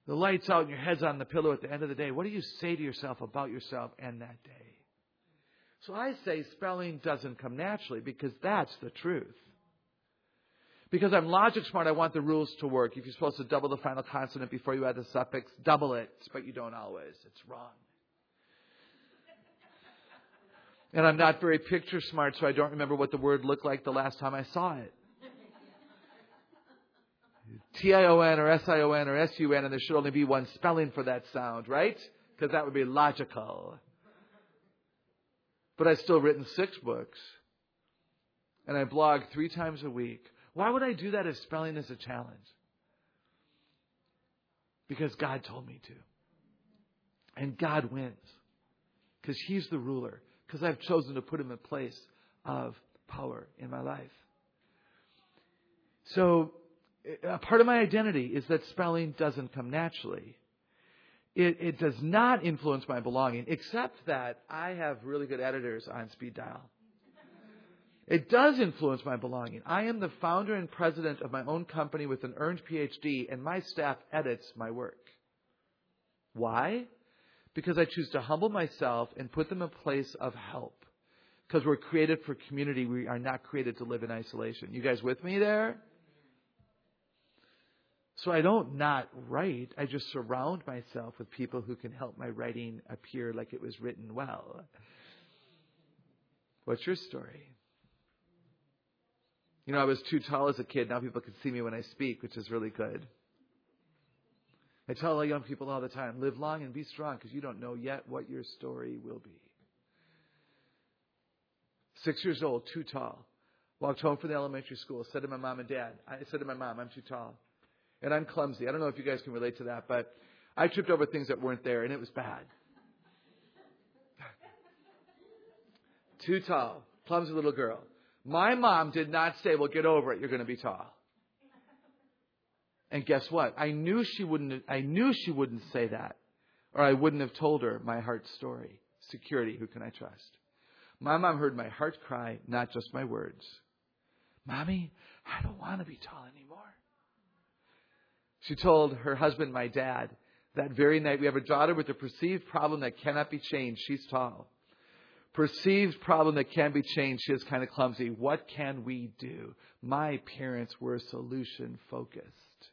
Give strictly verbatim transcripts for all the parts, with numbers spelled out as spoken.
The light's out and your head's on the pillow at the end of the day. What do you say to yourself about yourself and that day? So I say spelling doesn't come naturally because that's the truth. Because I'm logic smart, I want the rules to work. If you're supposed to double the final consonant before you add the suffix, double it. But you don't always. It's wrong. And I'm not very picture smart, so I don't remember what the word looked like the last time I saw it. T I O N or S I O N or S U N, and there should only be one spelling for that sound, right? Because that would be logical. But I've still written six books. And I blog three times a week. Why would I do that if spelling is a challenge? Because God told me to. And God wins. Because He's the ruler. Because I've chosen to put Him in place of power in my life. So, a part of my identity is that spelling doesn't come naturally. It, it does not influence my belonging, except that I have really good editors on speed dial. It does influence my belonging. I am the founder and president of my own company with an earned P H D, and my staff edits my work. Why? Because I choose to humble myself and put them in a place of help. Because we're created for community. We are not created to live in isolation. You guys with me there? So I don't not write. I just surround myself with people who can help my writing appear like it was written well. What's your story? You know, I was too tall as a kid. Now people can see me when I speak, which is really good. I tell all young people all the time, live long and be strong because you don't know yet what your story will be. Six years old, too tall. Walked home from the elementary school. Said to my mom and dad, I said to my mom, I'm too tall. And I'm clumsy. I don't know if you guys can relate to that, but I tripped over things that weren't there, and it was bad. Too tall. Clumsy little girl. My mom did not say, well, get over it. You're going to be tall. And guess what? I knew she wouldn't, I knew she wouldn't say that, or I wouldn't have told her my heart story. Security, who can I trust? My mom heard my heart cry, not just my words. Mommy, I don't want to be tall anymore. She told her husband, my dad, that very night, we have a daughter with a perceived problem that cannot be changed. She's tall. Perceived problem that can be changed. She is kind of clumsy. What can we do? My parents were solution focused.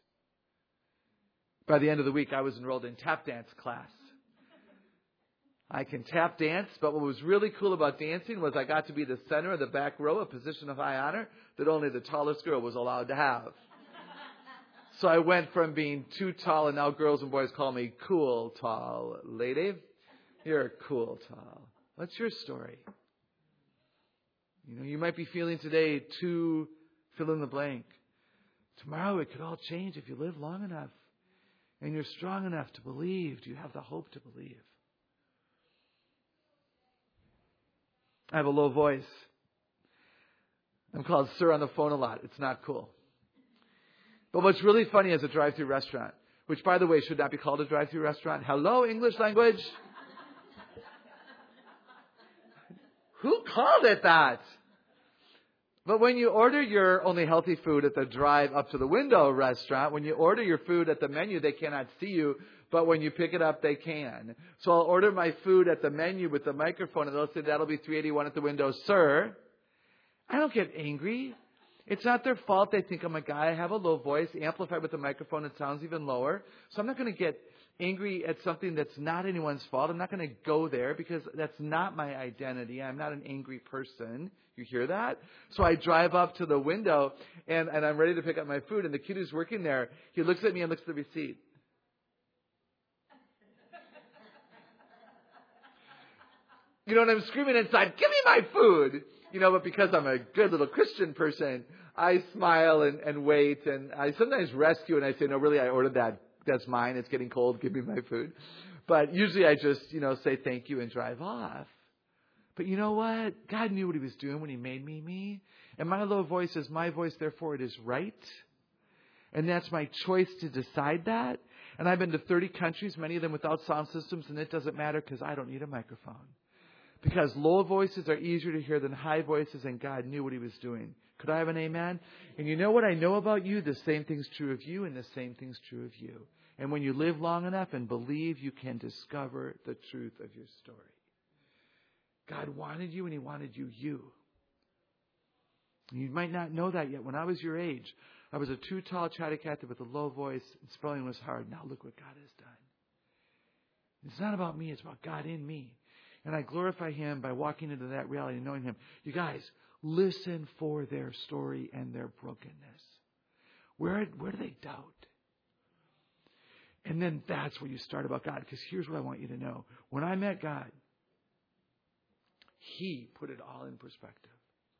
By the end of the week, I was enrolled in tap dance class. I can tap dance, but what was really cool about dancing was I got to be the center of the back row, a position of high honor that only the tallest girl was allowed to have. So I went from being too tall, and now girls and boys call me cool tall lady. You're cool tall. What's your story? You know, you might be feeling today too fill in the blank. Tomorrow it could all change if you live long enough and you're strong enough to believe. Do you have the hope to believe? I have a low voice. I'm called sir on the phone a lot. It's not cool. But what's really funny is a drive-thru restaurant, which, by the way, should not be called a drive-thru restaurant. Hello, English language? Who called it that? But when you order your only healthy food at the drive up to the window restaurant, when you order your food at the menu, they cannot see you. But when you pick it up, they can. So I'll order my food at the menu with the microphone, and they'll say, that'll be three eighty-one at the window, sir. I don't get angry. It's not their fault. They think I'm a guy. I have a low voice. Amplified with the microphone, it sounds even lower. So I'm not going to get angry at something that's not anyone's fault. I'm not going to go there because that's not my identity. I'm not an angry person. You hear that? So I drive up to the window, and, and I'm ready to pick up my food. And the kid who's working there, he looks at me and looks at the receipt. You know, and I'm screaming inside, give me my food. You know, but because I'm a good little Christian person, I smile and, and wait. And I sometimes rescue and I say, no, really, I ordered that. That's mine. It's getting cold. Give me my food. But usually I just, you know, say thank you and drive off. But you know what? God knew what He was doing when He made me me. And my low voice is my voice, therefore it is right. And that's my choice to decide that. And I've been to thirty countries, many of them without sound systems, and it doesn't matter because I don't need a microphone. Because low voices are easier to hear than high voices, and God knew what He was doing. Could I have an amen? And you know what I know about you? The same thing's true of you, and the same thing's true of you. And when you live long enough and believe, you can discover the truth of your story. God wanted you and He wanted you, you. You might not know that yet. When I was your age, I was a too tall chatty Cathy with a low voice, and spelling was hard. Now look what God has done. It's not about me, it's about God in me. And I glorify Him by walking into that reality and knowing Him. You guys, listen for their story and their brokenness. Where, where do they doubt? And then that's where you start about God. Because here's what I want you to know. When I met God, He put it all in perspective.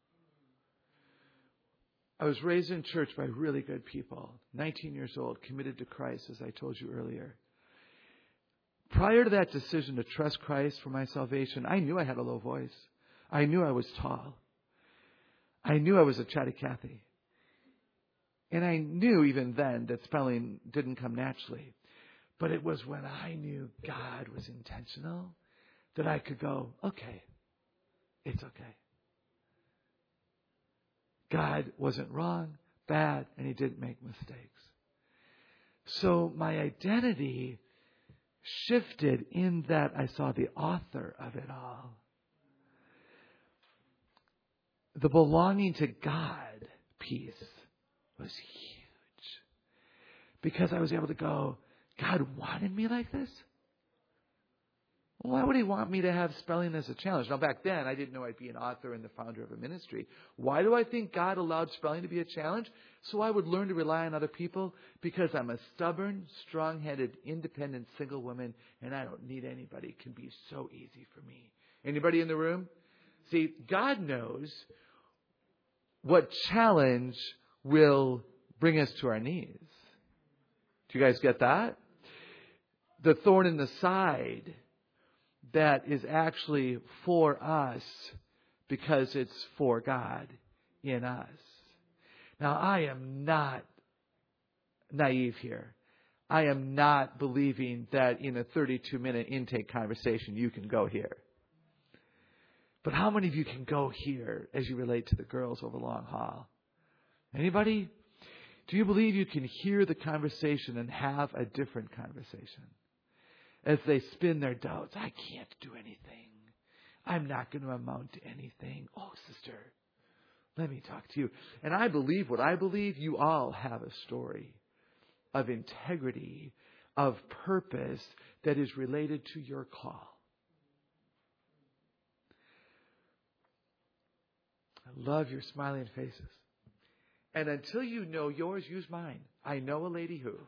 I was raised in church by really good people. nineteen years old, committed to Christ, as I told you earlier. Prior to that decision to trust Christ for my salvation, I knew I had a low voice. I knew I was tall. I knew I was a chatty Cathy. And I knew even then that spelling didn't come naturally. But it was when I knew God was intentional that I could go, okay, it's okay. God wasn't wrong, bad, and He didn't make mistakes. So my identity shifted in that I saw the author of it all. The belonging to God piece was huge. Because I was able to go, God wanted me like this? Why would He want me to have spelling as a challenge? Now, back then, I didn't know I'd be an author and the founder of a ministry. Why do I think God allowed spelling to be a challenge? So I would learn to rely on other people, because I'm a stubborn, strong-headed, independent, single woman, and I don't need anybody. It can be so easy for me. Anybody in the room? See, God knows what challenge will bring us to our knees. Do you guys get that? The thorn in the side that is actually for us because it's for God in us. Now, I am not naive here. I am not believing that in a thirty-two minute intake conversation you can go here. But how many of you can go here as you relate to the girls over Long Hall? Anybody? Do you believe you can hear the conversation and have a different conversation? As they spin their doubts, I can't do anything. I'm not going to amount to anything. Oh, sister, let me talk to you. And I believe what I believe. You all have a story of integrity, of purpose that is related to your call. I love your smiling faces. And until you know yours, use mine. I know a lady who.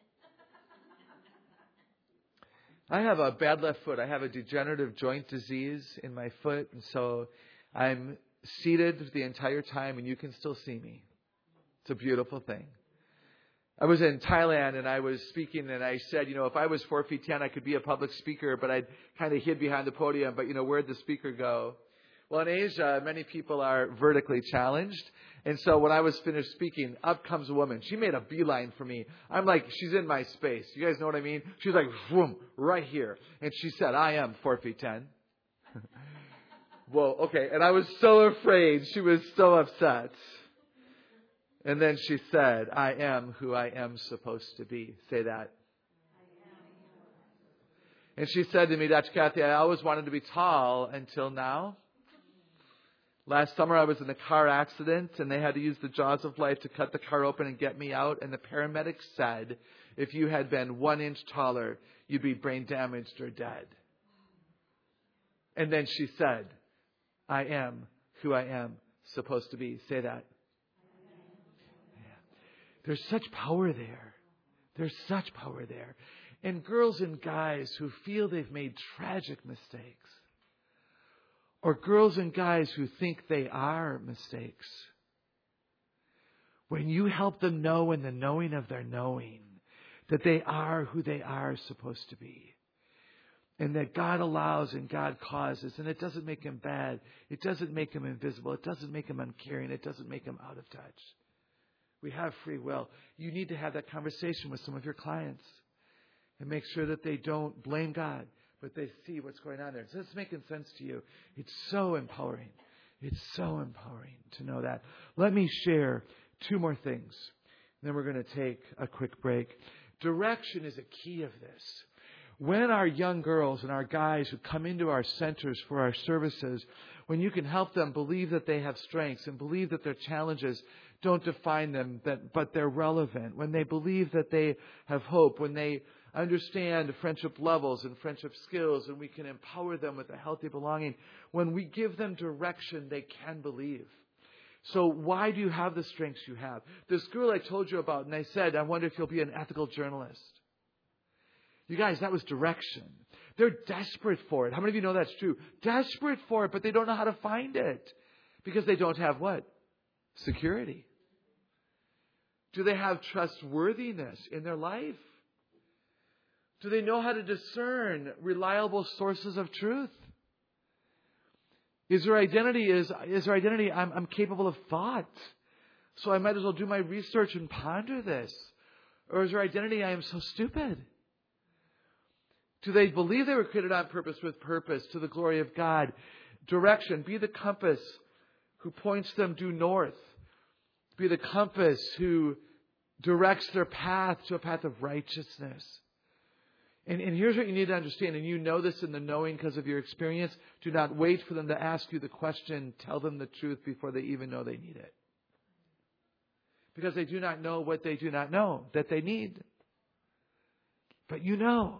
I have a bad left foot. I have a degenerative joint disease in my foot. And so I'm seated the entire time and you can still see me. It's a beautiful thing. I was in Thailand and I was speaking and I said, you know, if I was four feet ten, I could be a public speaker, but I'd kind of hid behind the podium. But, you know, where'd the speaker go? Well, in Asia, many people are vertically challenged. And so when I was finished speaking, up comes a woman. She made a beeline for me. I'm like, she's in my space. You guys know what I mean? She's like, vroom, right here. And she said, I am four feet ten. Well, okay. And I was so afraid. She was so upset. And then she said, I am who I am supposed to be. Say that. And she said to me, Doctor Cathy, I always wanted to be tall until now. Last summer, I was in a car accident, and they had to use the jaws of life to cut the car open and get me out. And the paramedics said, if you had been one inch taller, you'd be brain damaged or dead. And then she said, I am who I am supposed to be. Say that. Yeah. There's such power there. There's such power there. And girls and guys who feel they've made tragic mistakes, or girls and guys who think they are mistakes, when you help them know in the knowing of their knowing that they are who they are supposed to be, and that God allows and God causes, and it doesn't make them bad, it doesn't make them invisible, it doesn't make them uncaring, it doesn't make them out of touch. We have free will. You need to have that conversation with some of your clients and make sure that they don't blame God, but they see what's going on there. Is this making sense to you? It's so empowering. It's so empowering to know that. Let me share two more things. Then we're going to take a quick break. Direction is a key of this. When our young girls and our guys who come into our centers for our services, when you can help them believe that they have strengths and believe that their challenges don't define them, that, but they're relevant, when they believe that they have hope, when they understand friendship levels and friendship skills, and we can empower them with a healthy belonging, when we give them direction, they can believe. So why do you have the strengths you have? This girl I told you about, and I said, I wonder if you'll be an ethical journalist. You guys, that was direction. They're desperate for it. How many of you know that's true? Desperate for it, but they don't know how to find it. Because they don't have what? Security. Do they have trustworthiness in their life? Do they know how to discern reliable sources of truth? Is their identity, is, is their identity, I'm, I'm capable of thought. So I might as well do my research and ponder this. Or is their identity, I am so stupid? Do they believe they were created on purpose with purpose to the glory of God? Direction. Be the compass who points them due north. Be the compass who directs their path to a path of righteousness. And, and here's what you need to understand, and you know this in the knowing because of your experience. Do not wait for them to ask you the question. Tell them the truth before they even know they need it. Because they do not know what they do not know that they need. But you know.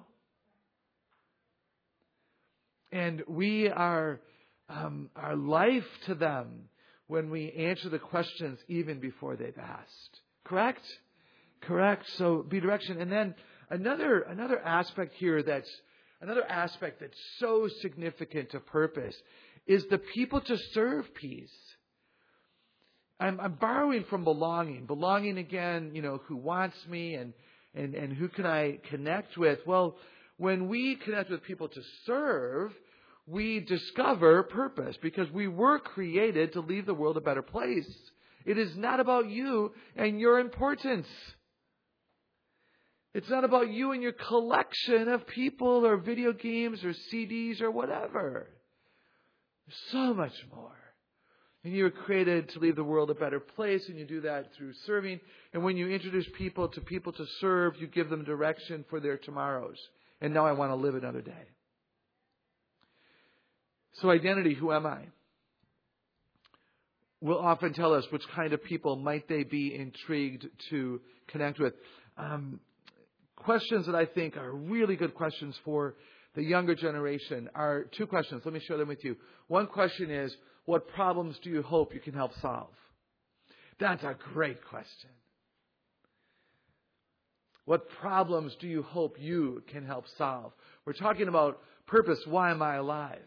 And we are um, our life to them when we answer the questions even before they've asked. Correct? Correct. So be direction. And then another another aspect here that's another aspect that's so significant to purpose is the people to serve piece. I'm, I'm borrowing from belonging. Belonging again, you know, who wants me and, and, and who can I connect with? Well, when we connect with people to serve, we discover purpose because we were created to leave the world a better place. It is not about you and your importance. It's not about you and your collection of people or video games or C Ds or whatever. There's so much more. And you were created to leave the world a better place, and you do that through serving. And when you introduce people to people to serve, you give them direction for their tomorrows. And now I want to live another day. So identity, who am I? Will often tell us which kind of people might they be intrigued to connect with. Um, questions that I think are really good questions for the younger generation are two questions. Let me share them with you. One question is, what problems do you hope you can help solve? That's a great question. What problems do you hope you can help solve? We're talking about purpose. Why am I alive?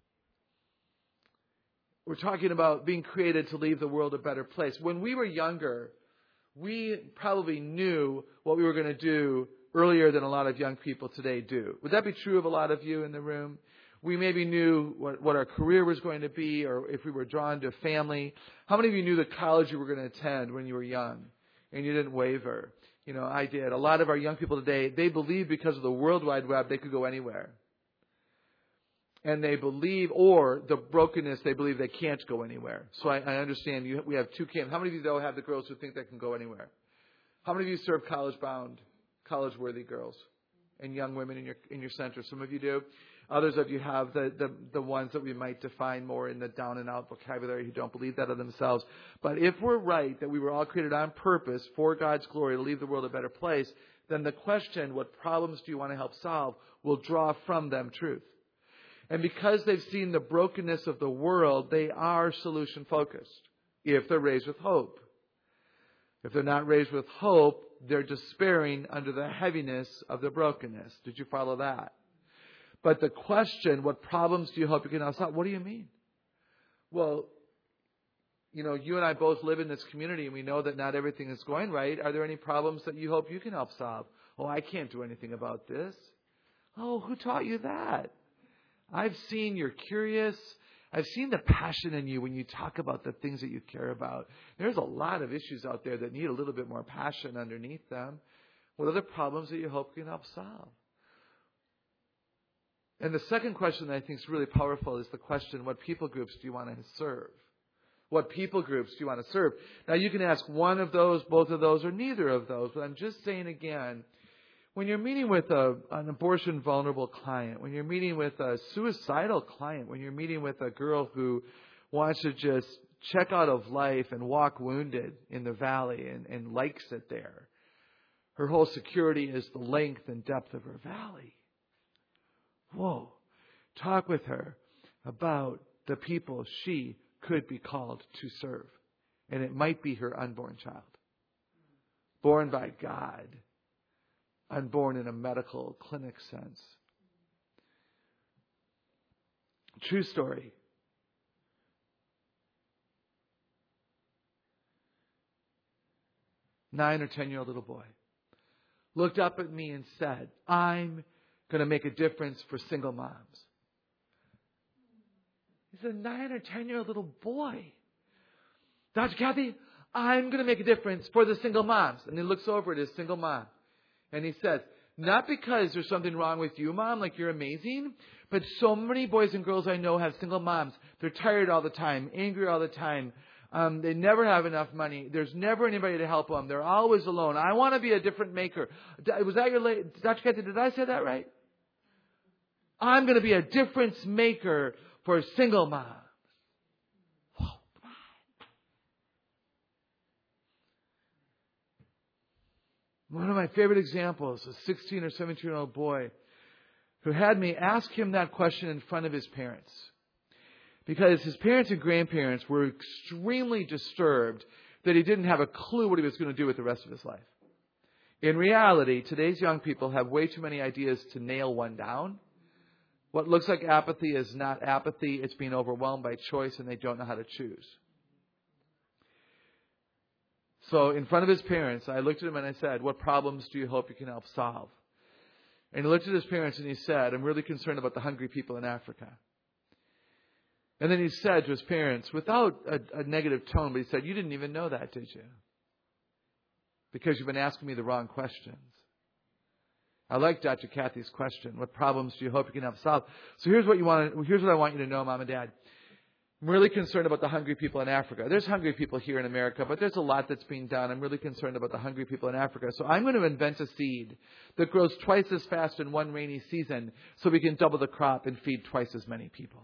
We're talking about being created to leave the world a better place. When we were younger, we probably knew what we were going to do earlier than a lot of young people today do. Would that be true of a lot of you in the room? We maybe knew what, what our career was going to be, or if we were drawn to a family. How many of you knew the college you were going to attend when you were young and you didn't waver? You know, I did. A lot of our young people today, they believe because of the World Wide Web, they could go anywhere. And they believe, or the brokenness, they believe they can't go anywhere. So I, I understand you, we have two camps. How many of you, though, have the girls who think they can go anywhere? How many of you serve college-bound, college-worthy girls and young women in your in your center? Some of you do. Others of you have the, the, the ones that we might define more in the down-and-out vocabulary who don't believe that of themselves. But if we're right that we were all created on purpose for God's glory to leave the world a better place, then the question, what problems do you want to help solve, will draw from them truth. And because they've seen the brokenness of the world, they are solution-focused if they're raised with hope. If they're not raised with hope, they're despairing under the heaviness of the brokenness. Did you follow that? But the question, what problems do you hope you can help solve? What do you mean? Well, you know, you and I both live in this community and we know that not everything is going right. Are there any problems that you hope you can help solve? Oh, I can't do anything about this. Oh, who taught you that? I've seen you're curious. I've seen the passion in you when you talk about the things that you care about. There's a lot of issues out there that need a little bit more passion underneath them. What are the problems that you hope you can help solve? And the second question that I think is really powerful is the question, what people groups do you want to serve? What people groups do you want to serve? Now, you can ask one of those, both of those, or neither of those. But I'm just saying again, When you're meeting with a, an abortion vulnerable client, when you're meeting with a suicidal client, when you're meeting with a girl who wants to just check out of life and walk wounded in the valley and, and likes it there, her whole security is the length and depth of her valley. Whoa. Talk with her about the people she could be called to serve. And it might be her unborn child. Born by God. Unborn in a medical clinic sense. True story. Nine or ten year old little boy looked up at me and said, I'm going to make a difference for single moms. He's a nine or ten year old little boy. Doctor Kathy, I'm going to make a difference for the single moms. And he looks over at his single mom. And he says, not because there's something wrong with you, Mom, like you're amazing, but so many boys and girls I know have single moms. They're tired all the time, angry all the time. Um, they never have enough money. There's never anybody to help them. They're always alone. I want to be a different maker. Was that your late, Doctor Kathy, did I say that right? I'm going to be a difference maker for single moms. One of my favorite examples, a sixteen or seventeen year old boy who had me ask him that question in front of his parents. Because his parents and grandparents were extremely disturbed that he didn't have a clue what he was going to do with the rest of his life. In reality, today's young people have way too many ideas to nail one down. What looks like apathy is not apathy. It's being overwhelmed by choice and they don't know how to choose. So in front of his parents, I looked at him and I said, what problems do you hope you can help solve? And he looked at his parents and he said, I'm really concerned about the hungry people in Africa. And then he said to his parents, without a, a negative tone, but he said, you didn't even know that, did you? Because you've been asking me the wrong questions. I like Doctor Kathy's question. What problems do you hope you can help solve? So here's what you want. To, here's what I want you to know, Mom and Dad. I'm really concerned about the hungry people in Africa. There's hungry people here in America, but there's a lot that's being done. I'm really concerned about the hungry people in Africa. So I'm going to invent a seed that grows twice as fast in one rainy season so we can double the crop and feed twice as many people.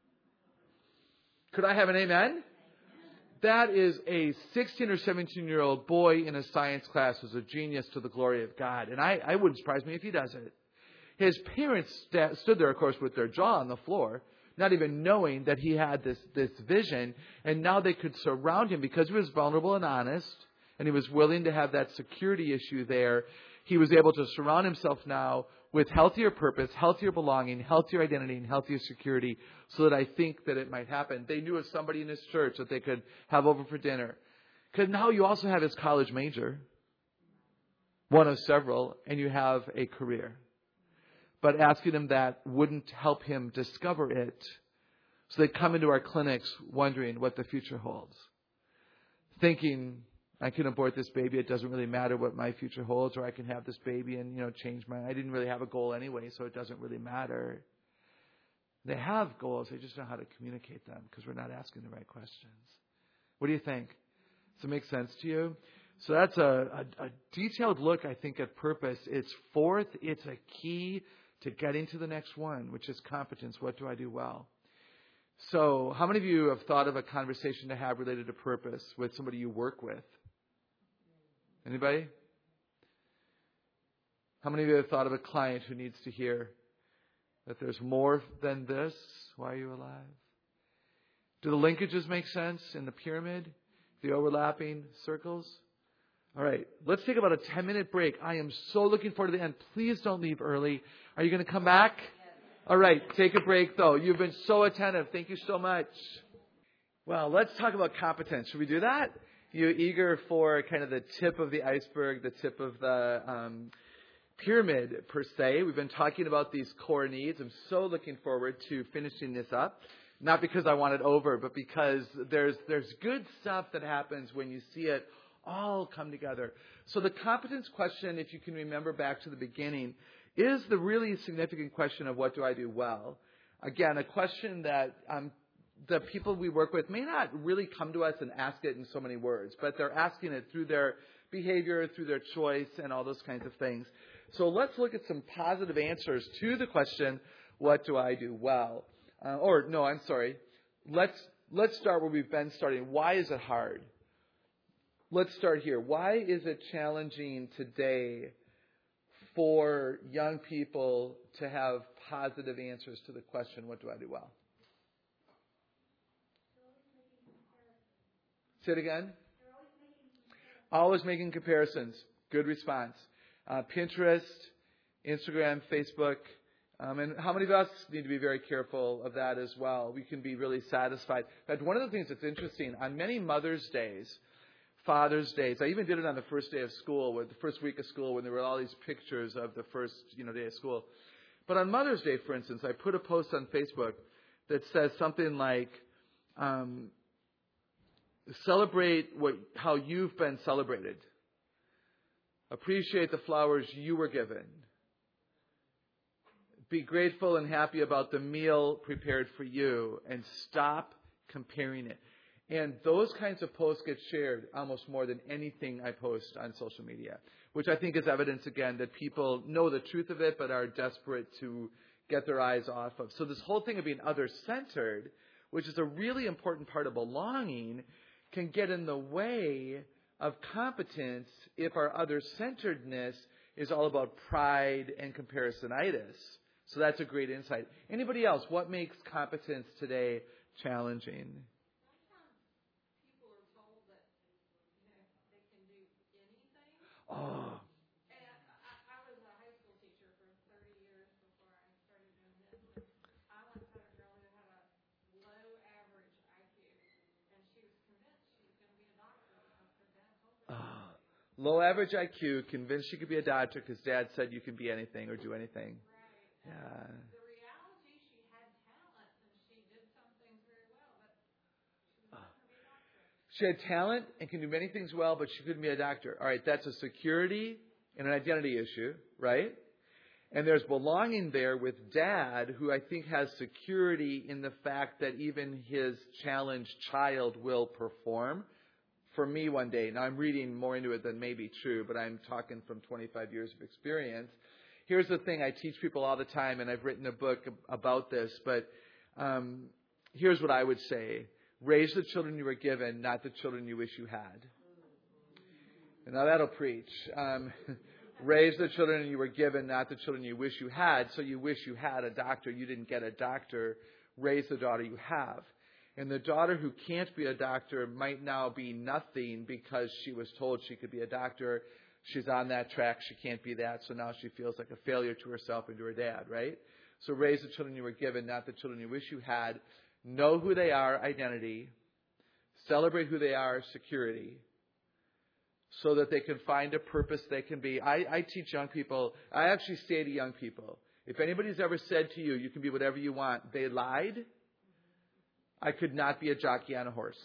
Could I have an amen? That is a sixteen or seventeen year old boy in a science class who's a genius to the glory of God. And I, I wouldn't surprise me if he does it. His parents st- stood there, of course, with their jaw on the floor, not even knowing that he had this, this vision. And now they could surround him because he was vulnerable and honest. And he was willing to have that security issue there. He was able to surround himself now with healthier purpose, healthier belonging, healthier identity, and healthier security so that I think that it might happen. They knew of somebody in his church that they could have over for dinner. Because now you also have his college major, one of several, and you have a career. But asking him that wouldn't help him discover it. So they come into our clinics wondering what the future holds. Thinking, I can abort this baby. It doesn't really matter what my future holds, or I can have this baby and, you know, change my, I didn't really have a goal anyway, so it doesn't really matter. They have goals. They just don't know how to communicate them because we're not asking the right questions. What do you think? Does it make sense to you? So that's a, a, a detailed look, I think, at purpose. It's fourth. It's a key to getting to the next one, which is competence. What do I do well? So how many of you have thought of a conversation to have related to purpose with somebody you work with? Anybody? How many of you have thought of a client who needs to hear that there's more than this? Why are you alive? Do the linkages make sense in the pyramid? The overlapping circles? All right, let's take about a ten minute break. I am so looking forward to the end. Please don't leave early. Are you going to come back? All right, take a break though. You've been so attentive. Thank you so much. Well, let's talk about competence. Should we do that? You eager for kind of the tip of the iceberg, the tip of the um, pyramid per se? We've been talking about these core needs. I'm so looking forward to finishing this up. Not because I want it over, but because there's there's good stuff that happens when you see it all come together. So the competence question, if you can remember back to the beginning, is the really significant question of what do I do well? Again, a question that um, the people we work with may not really come to us and ask it in so many words, but they're asking it through their behavior, through their choice, and all those kinds of things. So let's look at some positive answers to the question, what do I do well? Uh, or no, I'm sorry. Let's let's start where we've been starting. Why is it hard? Let's start here. Why is it challenging today for young people to have positive answers to the question, what do I do well? Say it again. Always making comparisons. Good response. Uh, Pinterest, Instagram, Facebook. Um, and how many of us need to be very careful of that as well? We can be really satisfied. In fact, one of the things that's interesting, on many Mother's Days, Father's Days, I even did it on the first day of school, with the first week of school, when there were all these pictures of the first, you know, day of school. But on Mother's Day, for instance, I put a post on Facebook that says something like, um, celebrate what, how you've been celebrated. Appreciate the flowers you were given. Be grateful and happy about the meal prepared for you, and stop comparing it. And those kinds of posts get shared almost more than anything I post on social media, which I think is evidence, again, that people know the truth of it but are desperate to get their eyes off of. So this whole thing of being other-centered, which is a really important part of belonging, can get in the way of competence if our other-centeredness is all about pride and comparisonitis. So that's a great insight. Anybody else? What makes competence today challenging? Oh. And I, I was a high school teacher for thirty years before I started doing this. I once had a girl who had a low average I Q, and she was convinced she was going to be a doctor because her dad told her. Oh. Low average I Q, convinced she could be a doctor because Dad said you can be anything or do anything. Right. Yeah. The reality, she had talent and she did some things very well, but she was not going to be a doctor. She had talent and can do many things well, but she couldn't be a doctor. All right, that's a security and an identity issue, right? And there's belonging there with Dad, who I think has security in the fact that even his challenged child will perform for me one day. Now, I'm reading more into it than may be true, but I'm talking from twenty-five years of experience. Here's the thing I teach people all the time, and I've written a book about this, but um, here's what I would say. Raise the children you were given, not the children you wish you had. And now that'll preach. Um, raise the children you were given, not the children you wish you had. So you wish you had a doctor. You didn't get a doctor. Raise the daughter you have. And the daughter who can't be a doctor might now be nothing because she was told she could be a doctor. She's on that track. She can't be that. So now she feels like a failure to herself and to her dad, right? So raise the children you were given, not the children you wish you had. Know who they are, identity. Celebrate who they are, security. So that they can find a purpose they can be. I, I teach young people, I actually say to young people, if anybody's ever said to you, you can be whatever you want, they lied. I could not be a jockey on a horse.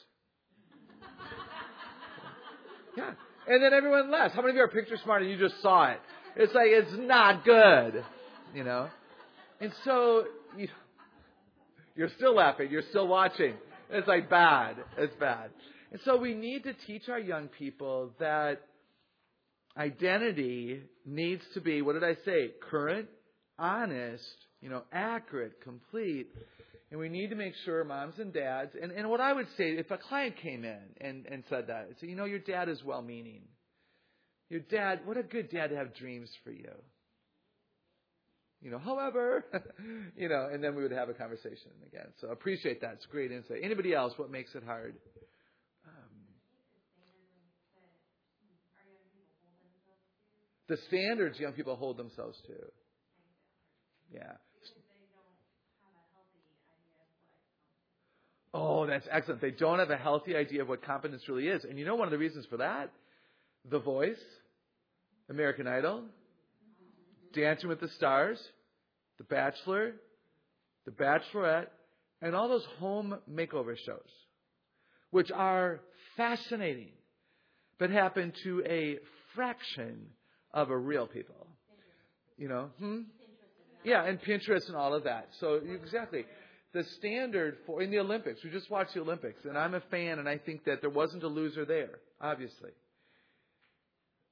Yeah. And then everyone laughs. How many of you are picture smart and you just saw it? It's like, it's not good. You know? And so, you, you're still laughing. You're still watching. It's like bad. It's bad. And so we need to teach our young people that identity needs to be, what did I say? Current, honest, you know, accurate, complete. And we need to make sure moms and dads, and, and what I would say, if a client came in and, and said that, I'd say, you know, your dad is well-meaning. Your dad, what a good dad to have dreams for you. You know, however, you know, and then we would have a conversation again. So appreciate that. It's great insight. Anybody else, what makes it hard? Um, the standards young people hold themselves to. Yeah. Oh, that's excellent. They don't have a healthy idea of what competence really is. And you know one of the reasons for that? The Voice, American Idol, Dancing with the Stars, The Bachelor, The Bachelorette, and all those home makeover shows, which are fascinating, but happen to a fraction of a real people. You know? Hmm? Yeah, and Pinterest and all of that. So, exactly. The standard for, in the Olympics, we just watched the Olympics, and I'm a fan, and I think that there wasn't a loser there, obviously.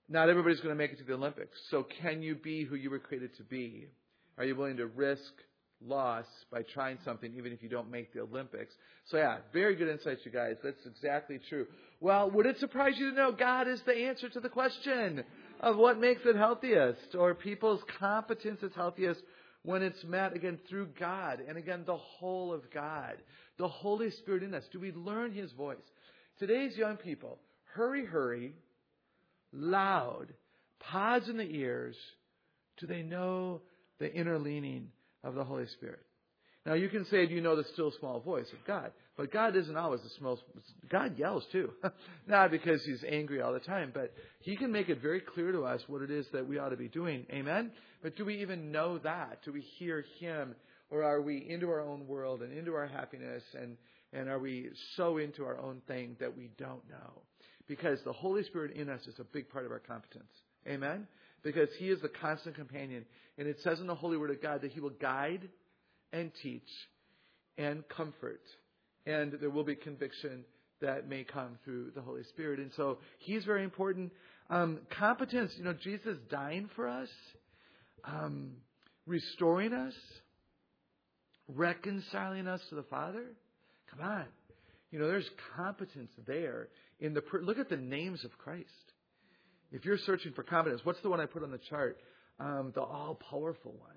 not everybody's going to make it to the Olympics. So can you be who you were created to be? Are you willing to risk loss by trying something even if you don't make the Olympics? So yeah, very good insights, you guys. That's exactly true. Well, would it surprise you to know God is the answer to the question of what makes it healthiest, or people's competence is healthiest when it's met, again, through God, and again, the whole of God, the Holy Spirit in us. Do we learn His voice? Today's young people, hurry, hurry, loud, pods in the ears. Do they know the inner leaning of the Holy Spirit? Now, you can say, do you know the still small voice of God? But God isn't always the small. God yells too. Not because He's angry all the time, but He can make it very clear to us what it is that we ought to be doing. Amen? But do we even know that? Do we hear Him? Or are we into our own world and into our happiness? And, and are we so into our own thing that we don't know? Because the Holy Spirit in us is a big part of our competence. Amen? Because He is the constant companion. And it says in the Holy Word of God that He will guide and teach and comfort. And there will be conviction that may come through the Holy Spirit. And so He's very important. Um, competence, you know, Jesus dying for us, um, restoring us, reconciling us to the Father. Come on. You know, there's competence there. In the look at the names of Christ. If you're searching for competence, what's the one I put on the chart? Um, the all-powerful one.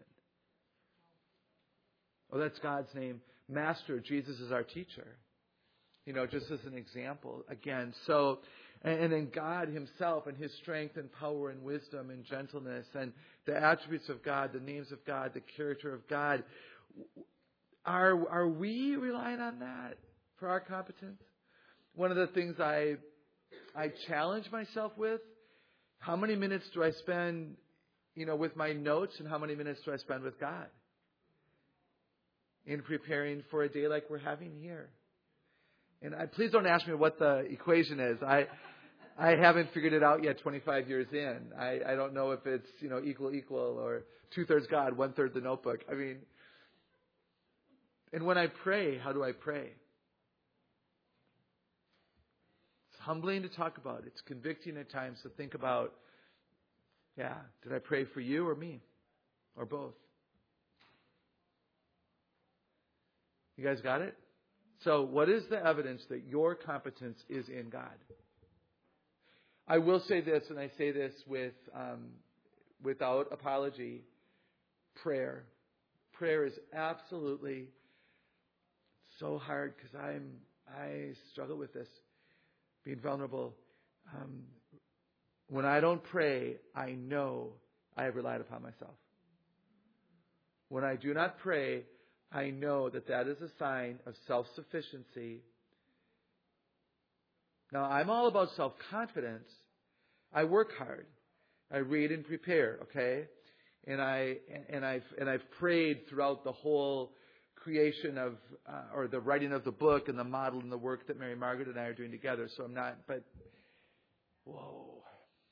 Oh, that's God's name. Master, Jesus is our teacher. You know, just as an example. Again, so, and, and then God Himself and His strength and power and wisdom and gentleness and the attributes of God, the names of God, the character of God. Are, are we relying on that for our competence? One of the things I, I challenge myself with, how many minutes do I spend, you know, with my notes, and how many minutes do I spend with God in preparing for a day like we're having here? And I, please don't ask me what the equation is. I I haven't figured it out yet twenty-five years in. I, I don't know if it's, you know, equal, equal, or two-thirds God, one-third the notebook. I mean, and when I pray, how do I pray? It's humbling to talk about. It's convicting at times to think about, yeah, did I pray for you or me? Or both? You guys got it? So what is the evidence that your competence is in God? I will say this, and I say this with um, without apology. Prayer. Prayer is absolutely so hard because I'm I struggle with this, being vulnerable. Um, when I don't pray, I know I have relied upon myself. When I do not pray, I know that that is a sign of self-sufficiency. Now, I'm all about self-confidence. I work hard. I read and prepare, okay? And I and I've and I've prayed throughout the whole creation of uh, or the writing of the book and the model and the work that Mary Margaret and I are doing together. So I'm not, but whoa.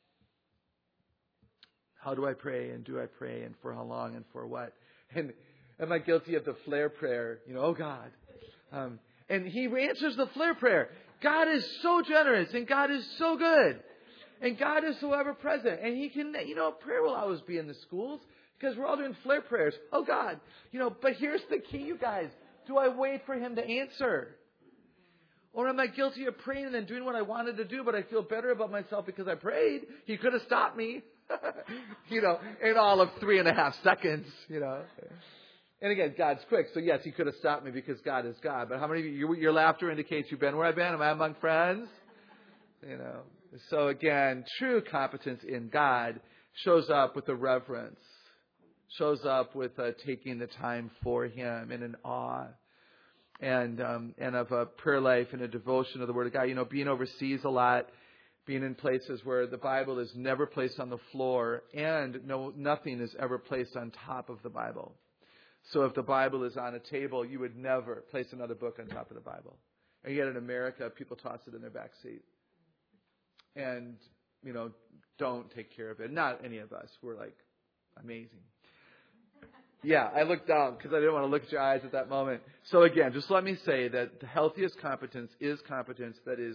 How do I pray, and do I pray, and for how long, and for what? And am I guilty of the flare prayer? You know, oh God. Um, and He answers the flare prayer. God is so generous, and God is so good. And God is so ever present. And He can, you know, prayer will always be in the schools because we're all doing flare prayers. Oh God. You know, but here's the key, you guys. Do I wait for Him to answer? Or am I guilty of praying and then doing what I wanted to do, but I feel better about myself because I prayed? He could have stopped me, you know, in all of three and a half seconds, you know. And again, God's quick. So yes, He could have stopped me because God is God. But how many of you, your, your laughter indicates you've been where I've been? Am I among friends? You know. So again, true competence in God shows up with a reverence, shows up with a taking the time for Him and an awe, and um, and of a prayer life and a devotion to the Word of God. You know, being overseas a lot, being in places where the Bible is never placed on the floor, and no nothing is ever placed on top of the Bible. So if the Bible is on a table, you would never place another book on top of the Bible. And yet in America, people toss it in their back seat. And, you know, don't take care of it. Not any of us. We're like amazing. Yeah, I looked down because I didn't want to look at your eyes at that moment. So again, just let me say that the healthiest competence is competence that is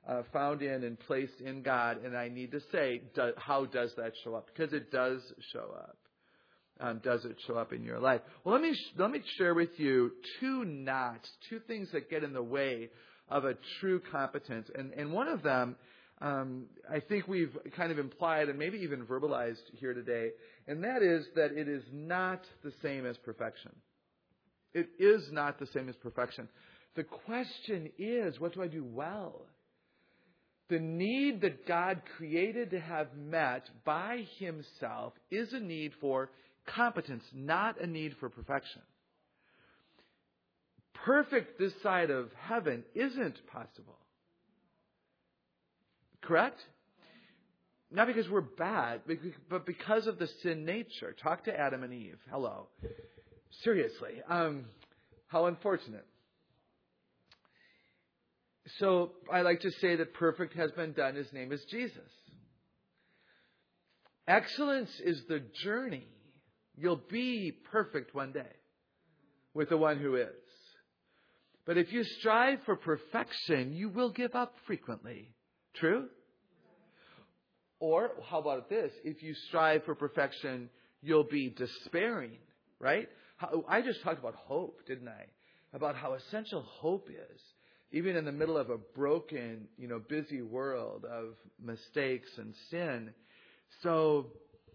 uh, found in and placed in God. And I need to say, do, how does that show up? Because it does show up. Um, does it show up in your life? Well, let me sh- let me share with you two knots, two things that get in the way of a true competence. And, and one of them, um, I think we've kind of implied and maybe even verbalized here today, and that is that it is not the same as perfection. It is not the same as perfection. The question is, what do I do well? The need that God created to have met by Himself is a need for competence, not a need for perfection. Perfect this side of heaven isn't possible. Correct? Not because we're bad, but because of the sin nature. Talk to Adam and Eve. Hello. Seriously. Um, how unfortunate. So I like to say that perfect has been done. His name is Jesus. Excellence is the journey. You'll be perfect one day with the one who is. But if you strive for perfection, you will give up frequently. True? Or how about this? If you strive for perfection, you'll be despairing, right? How, I just talked about hope, didn't I? About how essential hope is. Even in the middle of a broken, you know, busy world of mistakes and sin. So,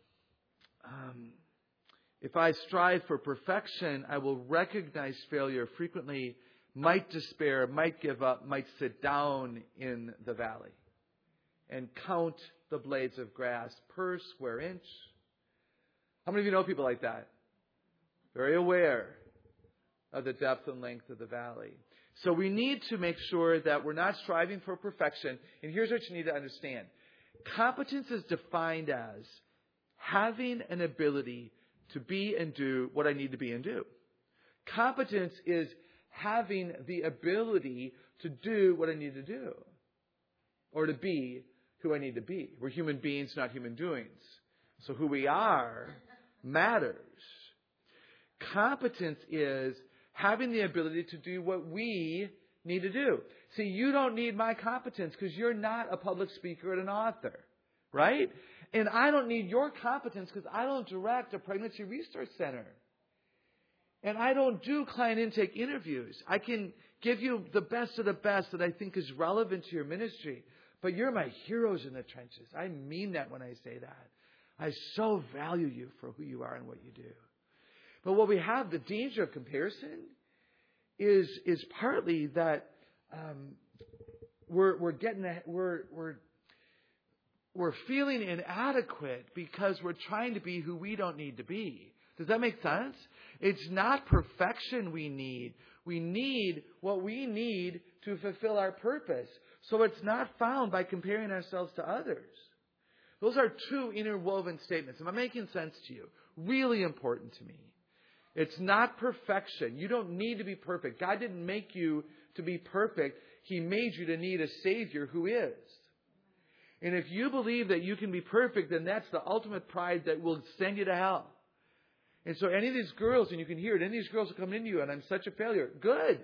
um, if I strive for perfection, I will recognize failure frequently, might despair, might give up, might sit down in the valley and count the blades of grass per square inch. How many of you know people like that? Very aware of the depth and length of the valley. So we need to make sure that we're not striving for perfection. And here's what you need to understand. Competence is defined as having an ability to be and do what I need to be and do. Competence is having the ability to do what I need to do. Or to be who I need to be. We're human beings, not human doings. So who we are matters. Competence is having the ability to do what we need to do. See, you don't need my competence because you're not a public speaker and an author. Right? And I don't need your competence because I don't direct a pregnancy resource center. And I don't do client intake interviews. I can give you the best of the best that I think is relevant to your ministry. But you're my heroes in the trenches. I mean that when I say that. I so value you for who you are and what you do. But what we have, the danger of comparison, is is partly that um, we're we're getting a, we're we're we're feeling inadequate because we're trying to be who we don't need to be. Does that make sense? It's not perfection we need. We need what we need to fulfill our purpose. So it's not found by comparing ourselves to others. Those are two interwoven statements. Am I making sense to you? Really important to me. It's not perfection. You don't need to be perfect. God didn't make you to be perfect. He made you to need a Savior who is. And if you believe that you can be perfect, then that's the ultimate pride that will send you to hell. And so any of these girls, and you can hear it, any of these girls are coming into you, and I'm such a failure. Good.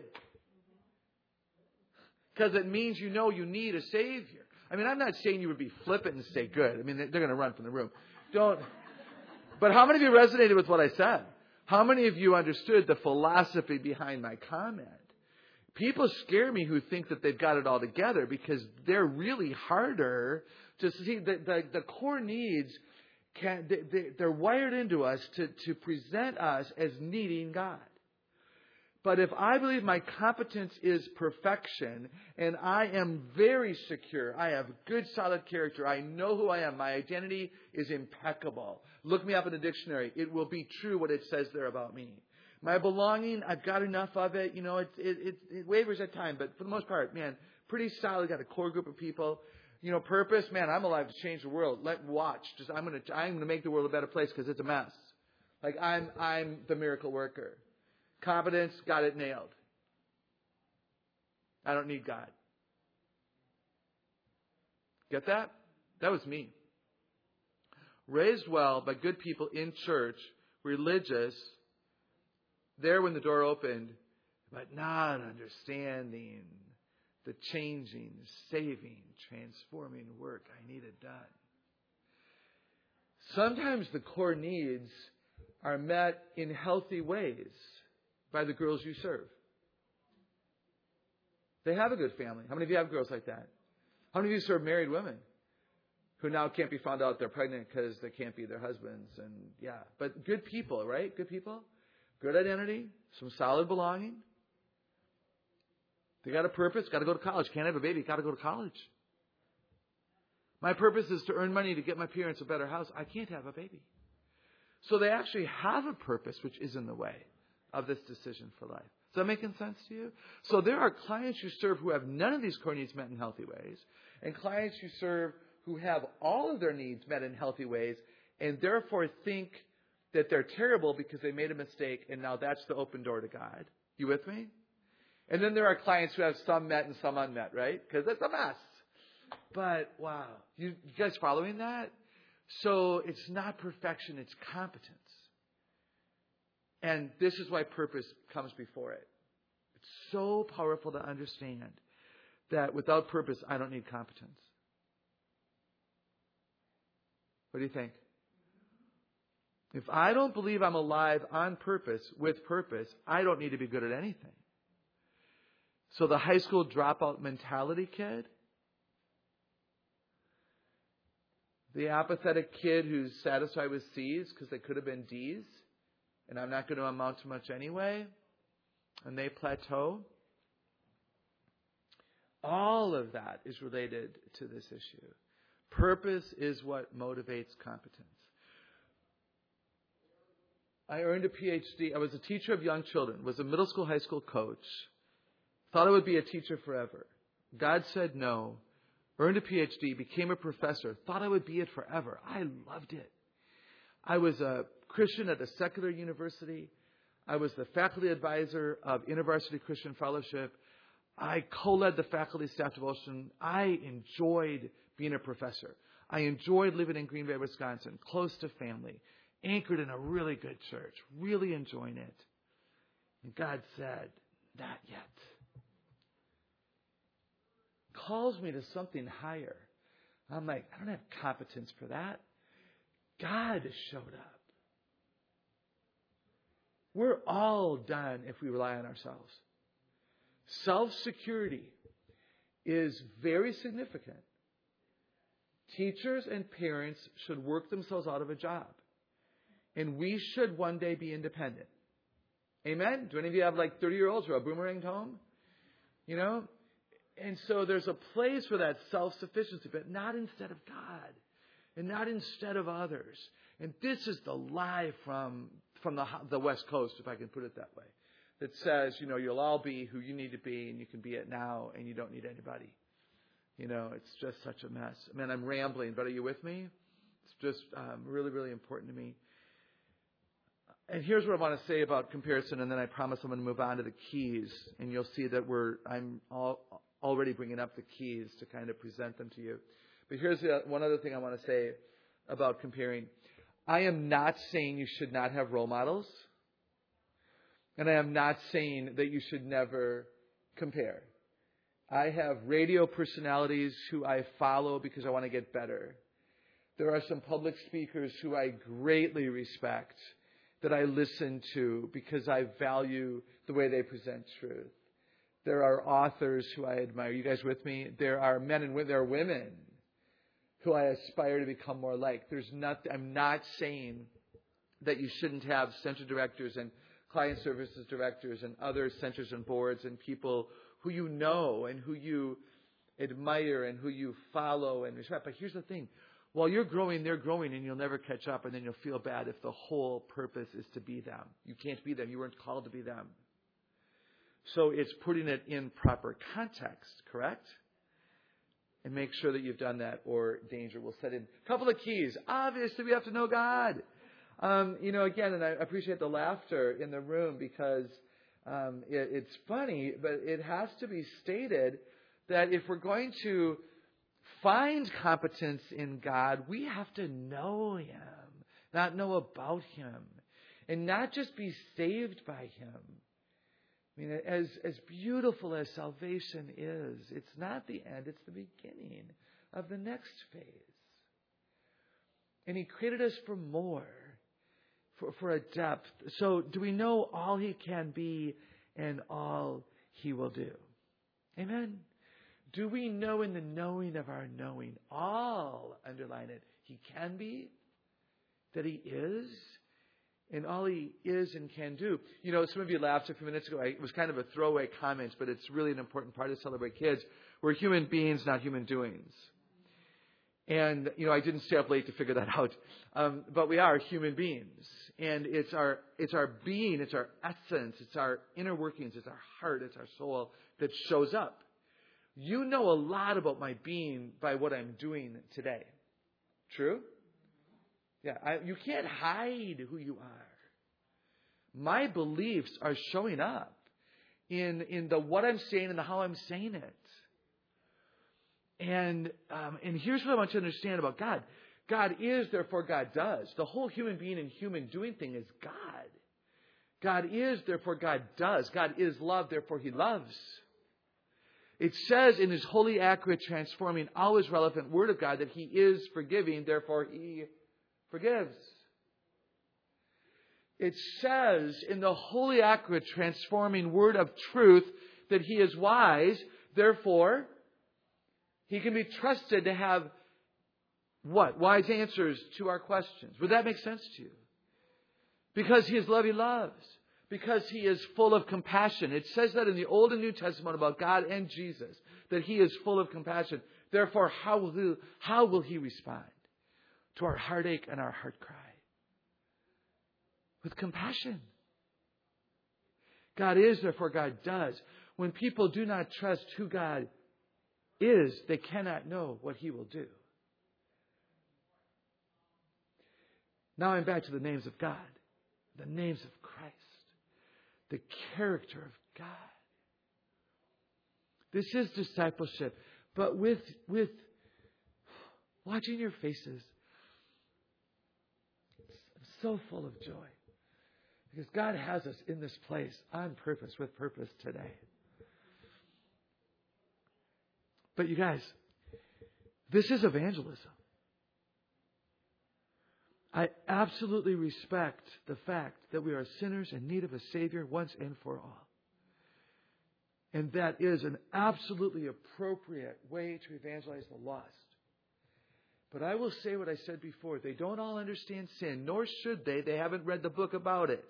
Because it means you know you need a Savior. I mean, I'm not saying you would be flippant and say good. I mean, they're going to run from the room. Don't. But how many of you resonated with what I said? How many of you understood the philosophy behind my comment? People scare me who think that they've got it all together because they're really harder to see. The, the, the core needs, can, they, they're wired into us to, to present us as needing God. But if I believe my competence is perfection and I am very secure, I have good solid character, I know who I am, my identity is impeccable. Look me up in the dictionary. It will be true what it says there about me. My belonging, I've got enough of it. You know, it, it, it, it wavers at times, but for the most part, man, pretty solid. Got a core group of people. You know, purpose, man, I'm alive to change the world. Let watch. Just I'm gonna I'm gonna make the world a better place because it's a mess. Like I'm I'm the miracle worker. Competence, got it nailed. I don't need God. Get that? That was me. Raised well by good people in church, religious, there when the door opened, but not understanding the changing, saving, transforming work I needed done. Sometimes the core needs are met in healthy ways by the girls you serve. They have a good family. How many of you have girls like that? How many of you serve married women who now can't be found out they're pregnant because they can't be their husbands? And yeah, but good people, right? Good people. Good identity. Some solid belonging. They got a purpose. Got to go to college. Can't have a baby. Got to go to college. My purpose is to earn money to get my parents a better house. I can't have a baby. So they actually have a purpose which is in the way of this decision for life. Is that making sense to you? So there are clients you serve who have none of these core needs met in healthy ways, and clients you serve who have all of their needs met in healthy ways, and therefore think that they're terrible because they made a mistake, and now that's the open door to God. You with me? And then there are clients who have some met and some unmet, right? Because it's a mess. But wow, you, you guys following that? So it's not perfection, it's competence. And this is why purpose comes before it. It's so powerful to understand that without purpose, I don't need competence. What do you think? If I don't believe I'm alive on purpose, with purpose, I don't need to be good at anything. So the high school dropout mentality kid, the apathetic kid who's satisfied with C's because they could have been D's, and I'm not going to amount to much anyway, and they plateau. All of that is related to this issue. Purpose is what motivates competence. I earned a P H D. I was a teacher of young children, was a middle school, high school coach. Thought I would be a teacher forever. God said no. Earned a P H D, became a professor. Thought I would be it forever. I loved it. I was a Christian at a secular university. I was the faculty advisor of InterVarsity Christian Fellowship. I co-led the faculty staff devotion. I enjoyed being a professor. I enjoyed living in Green Bay, Wisconsin, close to family, anchored in a really good church, really enjoying it. And God said, not yet. Calls me to something higher. I'm like, I don't have competence for that. God showed up. We're all done if we rely on ourselves. Self-security is very significant. Teachers and parents should work themselves out of a job. And we should one day be independent. Amen? Do any of you have like thirty-year-olds who are boomeranged home? You know? And so there's a place for that self-sufficiency, but not instead of God. And not instead of others. And this is the lie from, from the, the West Coast, if I can put it that way. That says, you know, you'll all be who you need to be and you can be it now and you don't need anybody. You know, it's just such a mess. I mean, I'm rambling, but are you with me? It's just um, really, really important to me. And here's what I want to say about comparison, and then I promise I'm going to move on to the keys. And you'll see that we're I'm all, already bringing up the keys to kind of present them to you. But here's the, one other thing I want to say about comparing. I am not saying you should not have role models. And I am not saying that you should never compare. I have radio personalities who I follow because I want to get better. There are some public speakers who I greatly respect that I listen to because I value the way they present truth. There are authors who I admire. You guys with me? There are men and women. There are women who I aspire to become more like. There's not. I'm not saying that you shouldn't have center directors and client services directors and other centers and boards and people who you know and who you admire and who you follow and respect. But here's the thing. While you're growing, they're growing, and you'll never catch up, and then you'll feel bad if the whole purpose is to be them. You can't be them. You weren't called to be them. So it's putting it in proper context, correct? And make sure that you've done that, or danger will set in. A couple of keys. Obviously, we have to know God. Um, you know, again, and I appreciate the laughter in the room because um, it, it's funny, but it has to be stated that if we're going to find competence in God, we have to know Him, not know about Him, and not just be saved by Him. I mean, as, as beautiful as salvation is, it's not the end, it's the beginning of the next phase. And He created us for more, for, for a depth. So do we know all He can be and all He will do? Amen? Do we know in the knowing of our knowing, all, underline it, He can be, that He is, and all He is and can do. You know, some of you laughed a few minutes ago. I, it was kind of a throwaway comment, but it's really an important part of Celebrate Kids. We're human beings, not human doings. And, you know, I didn't stay up late to figure that out. Um, but we are human beings. And it's our, it's our being, it's our essence, it's our inner workings, it's our heart, it's our soul that shows up. You know a lot about my being by what I'm doing today. True? Yeah, I, you can't hide who you are. My beliefs are showing up in, in the what I'm saying and the how I'm saying it. And um, and here's what I want you to understand about God. God is, therefore God does. The whole human being and human doing thing is God. God is, therefore God does. God is love, therefore He loves. It says in His holy, accurate, transforming, always relevant Word of God that He is forgiving, therefore He forgives. It says in the holy, accurate, transforming Word of truth that He is wise, therefore He can be trusted to have what? Wise answers to our questions. Would that make sense to you? Because He is love, He loves. Because He is full of compassion. It says that in the Old and New Testament about God and Jesus, that He is full of compassion. Therefore, how will He, how will he respond to our heartache and our heart cry? With compassion. God is, therefore God does. When people do not trust who God is, they cannot know what He will do. Now I'm back to the names of God. The names of Christ. The character of God. This is discipleship. But with, with watching your faces, I'm so full of joy. Because God has us in this place on purpose, with purpose today. But you guys, this is evangelism. I absolutely respect the fact that we are sinners in need of a Savior once and for all. And that is an absolutely appropriate way to evangelize the lost. But I will say what I said before. They don't all understand sin, nor should they. They haven't read the book about it.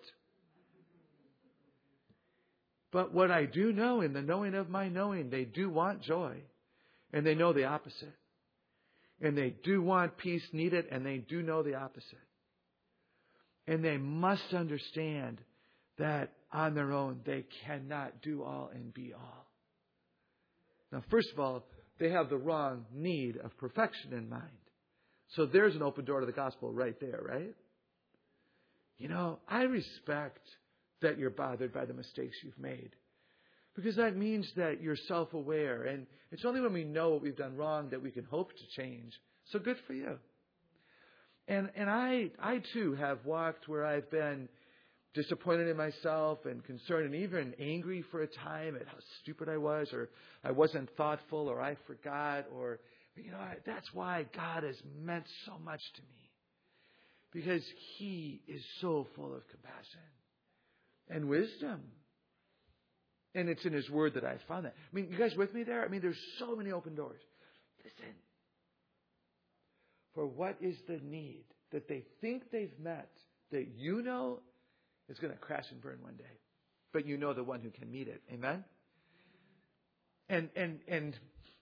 But what I do know, in the knowing of my knowing, they do want joy. And they know the opposite. And they do want peace, need it, and they do know the opposite. And they must understand that on their own they cannot do all and be all. Now, first of all, they have the wrong need of perfection in mind. So there's an open door to the gospel right there, right? You know, I respect that you're bothered by the mistakes you've made. Because that means that you're self-aware. And it's only when we know what we've done wrong that we can hope to change. So good for you. And and I, I too have walked where I've been disappointed in myself and concerned and even angry for a time at how stupid I was, or I wasn't thoughtful, or I forgot, or, you know, that's why God has meant so much to me. Because He is so full of compassion and wisdom. And it's in His Word that I found that. I mean, you guys with me there? I mean, there's so many open doors. Listen. For what is the need that they think they've met, that you know is going to crash and burn one day? But you know the one who can meet it. Amen? And, and, and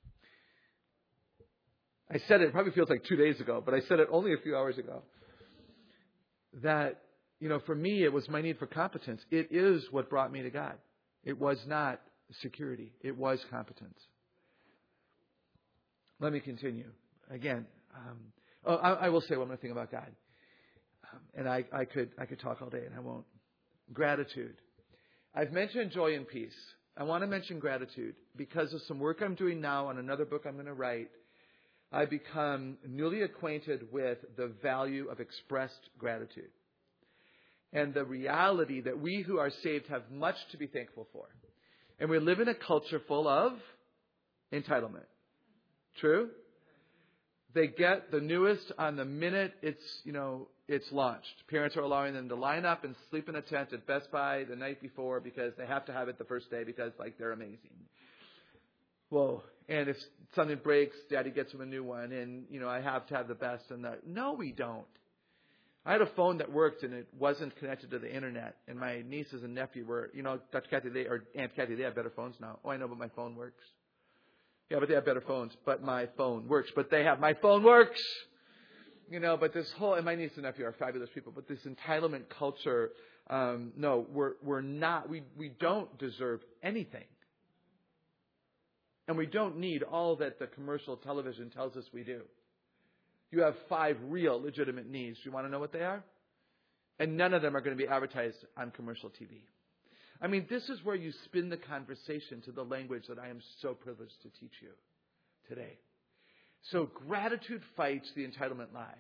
I said it, it probably feels like two days ago, but I said it only a few hours ago. That, you know, for me, it was my need for competence. It is what brought me to God. It was not security. It was competence. Let me continue. Again, um, oh, I, I will say one more thing about God. Um, and I, I could I could talk all day, and I won't. Gratitude. I've mentioned joy and peace. I want to mention gratitude because of some work I'm doing now on another book I'm going to write. I've become newly acquainted with the value of expressed gratitude. and the reality that we who are saved have much to be thankful for. And we live in a culture full of entitlement. True? They get the newest on the minute it's, you know, it's launched. Parents are allowing them to line up and sleep in a tent at Best Buy the night before because they have to have it the first day because, like, they're amazing. Whoa. And if something breaks, Daddy gets them a new one. And, you know, I have to have the best. And the, no, we don't. I had a phone that worked and it wasn't connected to the internet. And my nieces and nephew were, you know, Doctor Kathy, they, or Aunt Kathy, they have better phones now. Oh, I know, but my phone works. Yeah, but they have better phones. But my phone works. But they have, my phone works. You know, but this whole, and my niece and nephew are fabulous people, but this entitlement culture, um, no, we're, we're not, we, we don't deserve anything. And we don't need all that the commercial television tells us we do. You have five real legitimate needs. Do you want to know what they are? And none of them are going to be advertised on commercial T V. I mean, this is where you spin the conversation to the language that I am so privileged to teach you today. So gratitude fights the entitlement lie.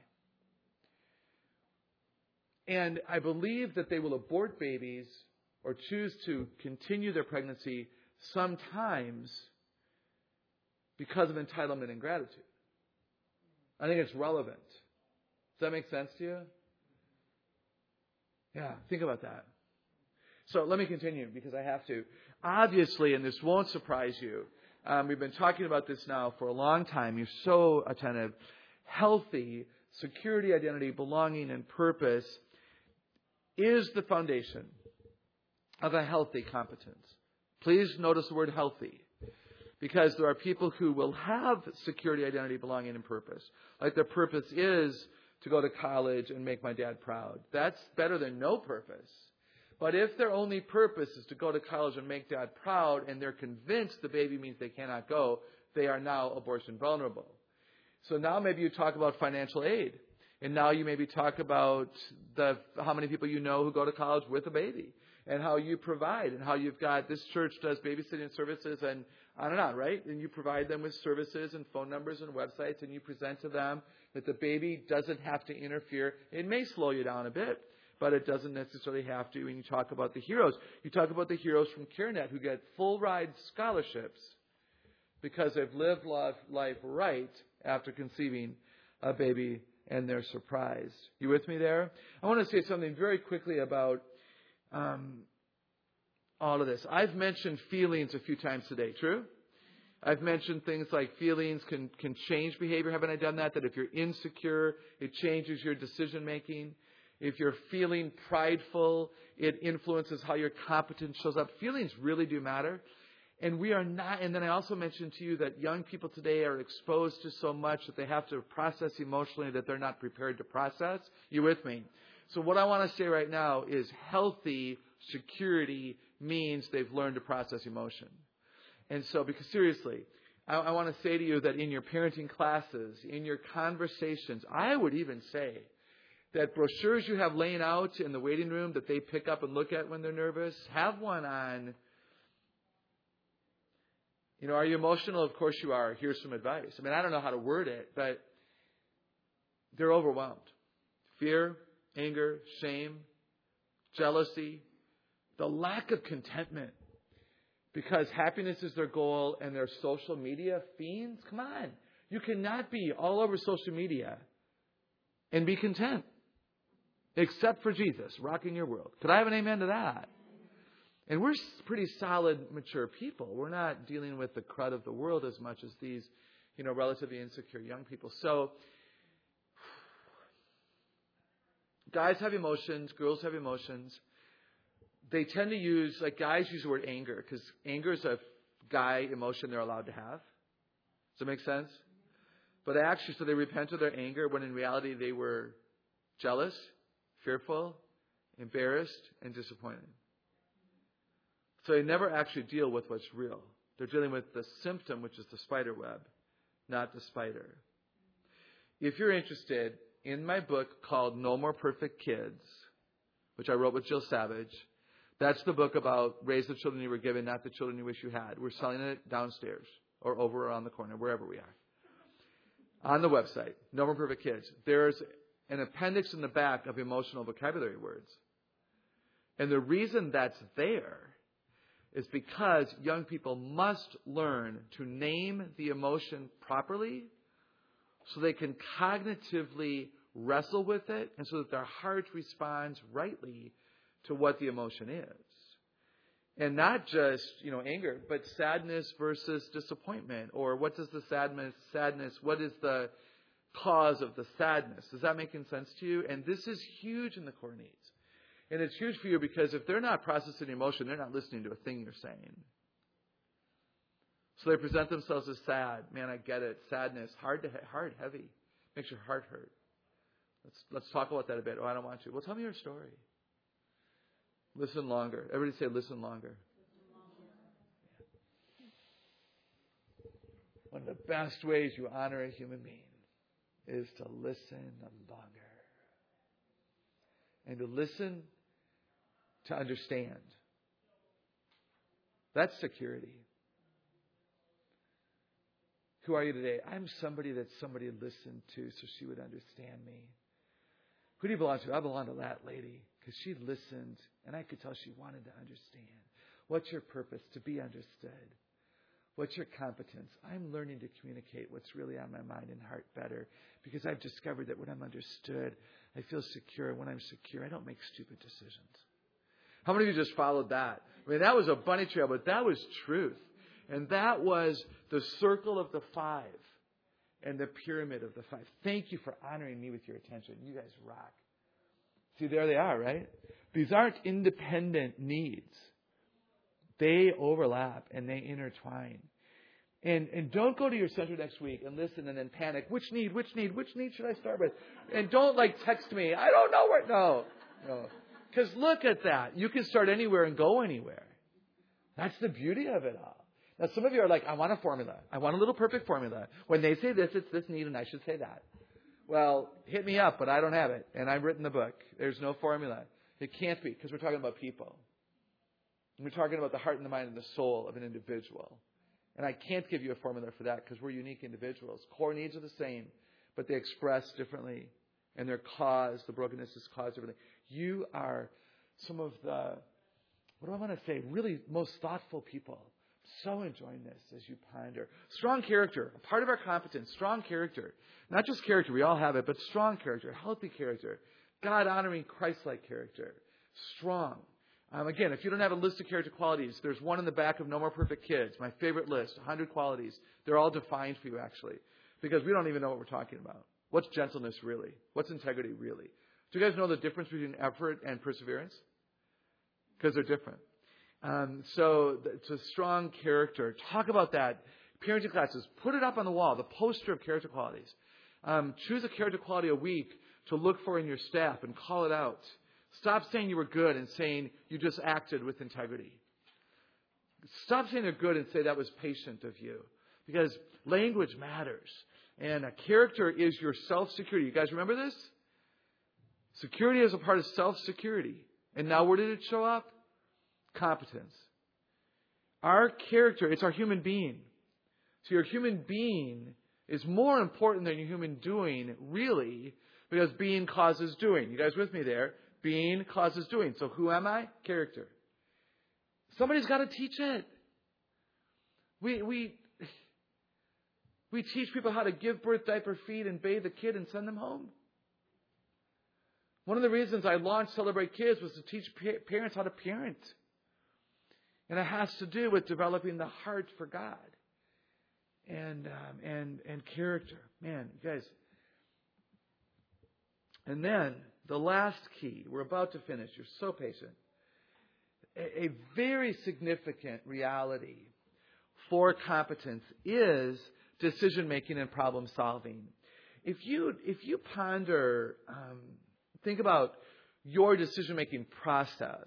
And I believe that they will abort babies or choose to continue their pregnancy sometimes because of entitlement and gratitude. I think it's relevant. Does that make sense to you? Yeah, think about that. So let me continue because I have to. Obviously, and this won't surprise you, um, we've been talking about this now for a long time. You're so attentive. Healthy security, identity, belonging, and purpose is the foundation of a healthy competence. Please notice the word healthy. Because there are people who will have security, identity, belonging, and purpose. Like their purpose is to go to college and make my dad proud. That's better than no purpose. But if their only purpose is to go to college and make dad proud, and they're convinced the baby means they cannot go, they are now abortion vulnerable. So now maybe you talk about financial aid. And now you maybe talk about the how many people you know who go to college with a baby. And how you provide. And how you've got, this church does babysitting services and on and on, right? And you provide them with services and phone numbers and websites. And you present to them that the baby doesn't have to interfere. It may slow you down a bit, but it doesn't necessarily have to. And you talk about the heroes. You talk about the heroes from CareNet who get full ride scholarships because they've lived life right after conceiving a baby and they're surprised. You with me there? I want to say something very quickly about um, all of this. I've mentioned feelings a few times today. True? I've mentioned things like feelings can, can change behavior. Haven't I done that? That if you're insecure, it changes your decision making. If you're feeling prideful, it influences how your competence shows up. Feelings really do matter. And we are not, and then I also mentioned to you that young people today are exposed to so much that they have to process emotionally that they're not prepared to process. You with me? So what I want to say right now is healthy security means they've learned to process emotion. And so, because seriously, I, I want to say to you that in your parenting classes, in your conversations, I would even say that brochures you have laying out in the waiting room that they pick up and look at when they're nervous, have one on, you know, are you emotional? Of course you are. Here's some advice. I mean, I don't know how to word it, but they're overwhelmed. Fear, anger, shame, jealousy, the lack of contentment. Because happiness is their goal and they're social media fiends. Come on. You cannot be all over social media and be content. Except for Jesus rocking your world. Could I have an amen to that? And we're pretty solid, mature people. We're not dealing with the crud of the world as much as these, you know, relatively insecure young people. So, guys have emotions. Girls have emotions. They tend to use, like guys use the word anger, because anger is a guy emotion they're allowed to have. Does that make sense? But actually, so they repent of their anger when in reality they were jealous, fearful, embarrassed, and disappointed. So they never actually deal with what's real. They're dealing with the symptom, which is the spider web, not the spider. If you're interested, in my book called No More Perfect Kids, which I wrote with Jill Savage, that's the book about raise the children you were given, not the children you wish you had. We're selling it downstairs or over around the corner, wherever we are. On the website, No More Perfect Kids, there's an appendix in the back of emotional vocabulary words. And the reason that's there is because young people must learn to name the emotion properly so they can cognitively wrestle with it and so that their heart responds rightly to what the emotion is. And not just, you know, anger, but sadness versus disappointment. Or what does the sadness, sadness, what is the cause of the sadness? Is that making sense to you? And this is huge in the core needs. And it's huge for you because if they're not processing emotion, they're not listening to a thing you're saying. So they present themselves as sad. Man, I get it. Sadness, hard to hard, heavy, makes your heart hurt. Let's let's talk about that a bit. Oh, I don't want to. Well, tell me your story. Listen longer. Everybody say, listen longer. One of the best ways you honor a human being is to listen longer. And to listen to understand. That's security. Who are you today? I'm somebody that somebody listened to so she would understand me. Who do you belong to? I belong to that lady because she listened and I could tell she wanted to understand. What's your purpose? To be understood. What's your competence? I'm learning to communicate what's really on my mind and heart better because I've discovered that when I'm understood, I feel secure. When I'm secure, I don't make stupid decisions. How many of you just followed that? I mean, that was a bunny trail, but that was truth. And that was the circle of the five and the pyramid of the five. Thank you for honoring me with your attention. You guys rock. See, there they are, right? These aren't independent needs. They overlap and they intertwine. And and don't go to your center next week and listen and then panic. Which need, which need, which need should I start with? And don't like text me. I don't know where. No. No. Because look at that. You can start anywhere and go anywhere. That's the beauty of it all. Now, some of you are like, I want a formula. I want a little perfect formula. When they say this, it's this need, and I should say that. Well, hit me up, but I don't have it. And I've written the book. There's no formula. It can't be, because we're talking about people. We're talking about the heart and the mind and the soul of an individual. And I can't give you a formula for that, because we're unique individuals. Core needs are the same, but they express differently. And they're caused, the brokenness is caused differently. You are some of the, what do I want to say, really most thoughtful people. So enjoying this as you ponder. Strong character, a part of our competence, strong character. Not just character, we all have it, but strong character, healthy character, God-honoring, Christ-like character. Strong. Um, again, if you don't have a list of character qualities, there's one in the back of No More Perfect Kids, my favorite list, one hundred qualities. They're all defined for you, actually, because we don't even know what we're talking about. What's gentleness really? What's integrity really? Do you guys know the difference between effort and perseverance? Because they're different. Um, so it's a strong character. Talk about that. Parenting classes. Put it up on the wall, the poster of character qualities. Um, choose a character quality a week to look for in your staff and call it out. Stop saying you were good and saying you just acted with integrity. Stop saying they're good and say that was patient of you. Because language matters. And a character is your self-security. You guys remember this? Security is a part of self-security. And now where did it show up? Competence. Our character, it's our human being. So your human being is more important than your human doing, really, because being causes doing. You guys with me there? Being causes doing. So who am I? Character. Somebody's got to teach it. We we we teach people how to give birth, diaper, feed, and bathe a kid and send them home. One of the reasons I launched Celebrate Kids was to teach pa- parents how to parent. And it has to do with developing the heart for God and um, and and character. Man, you guys. And then the last key, we're about to finish. You're so patient. A, a very significant reality for competence is decision making and problem solving. If you if you ponder, um, think about your decision making process.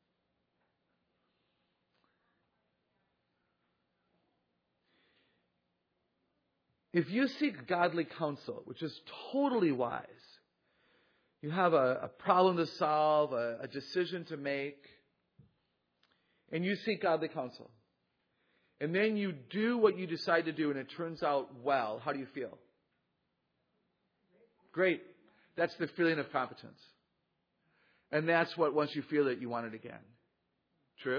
If you seek godly counsel, which is totally wise, you have a, a problem to solve, a, a decision to make, and you seek godly counsel, and then you do what you decide to do and it turns out well, how do you feel? Great. That's the feeling of competence. And that's what, once you feel it, you want it again. True?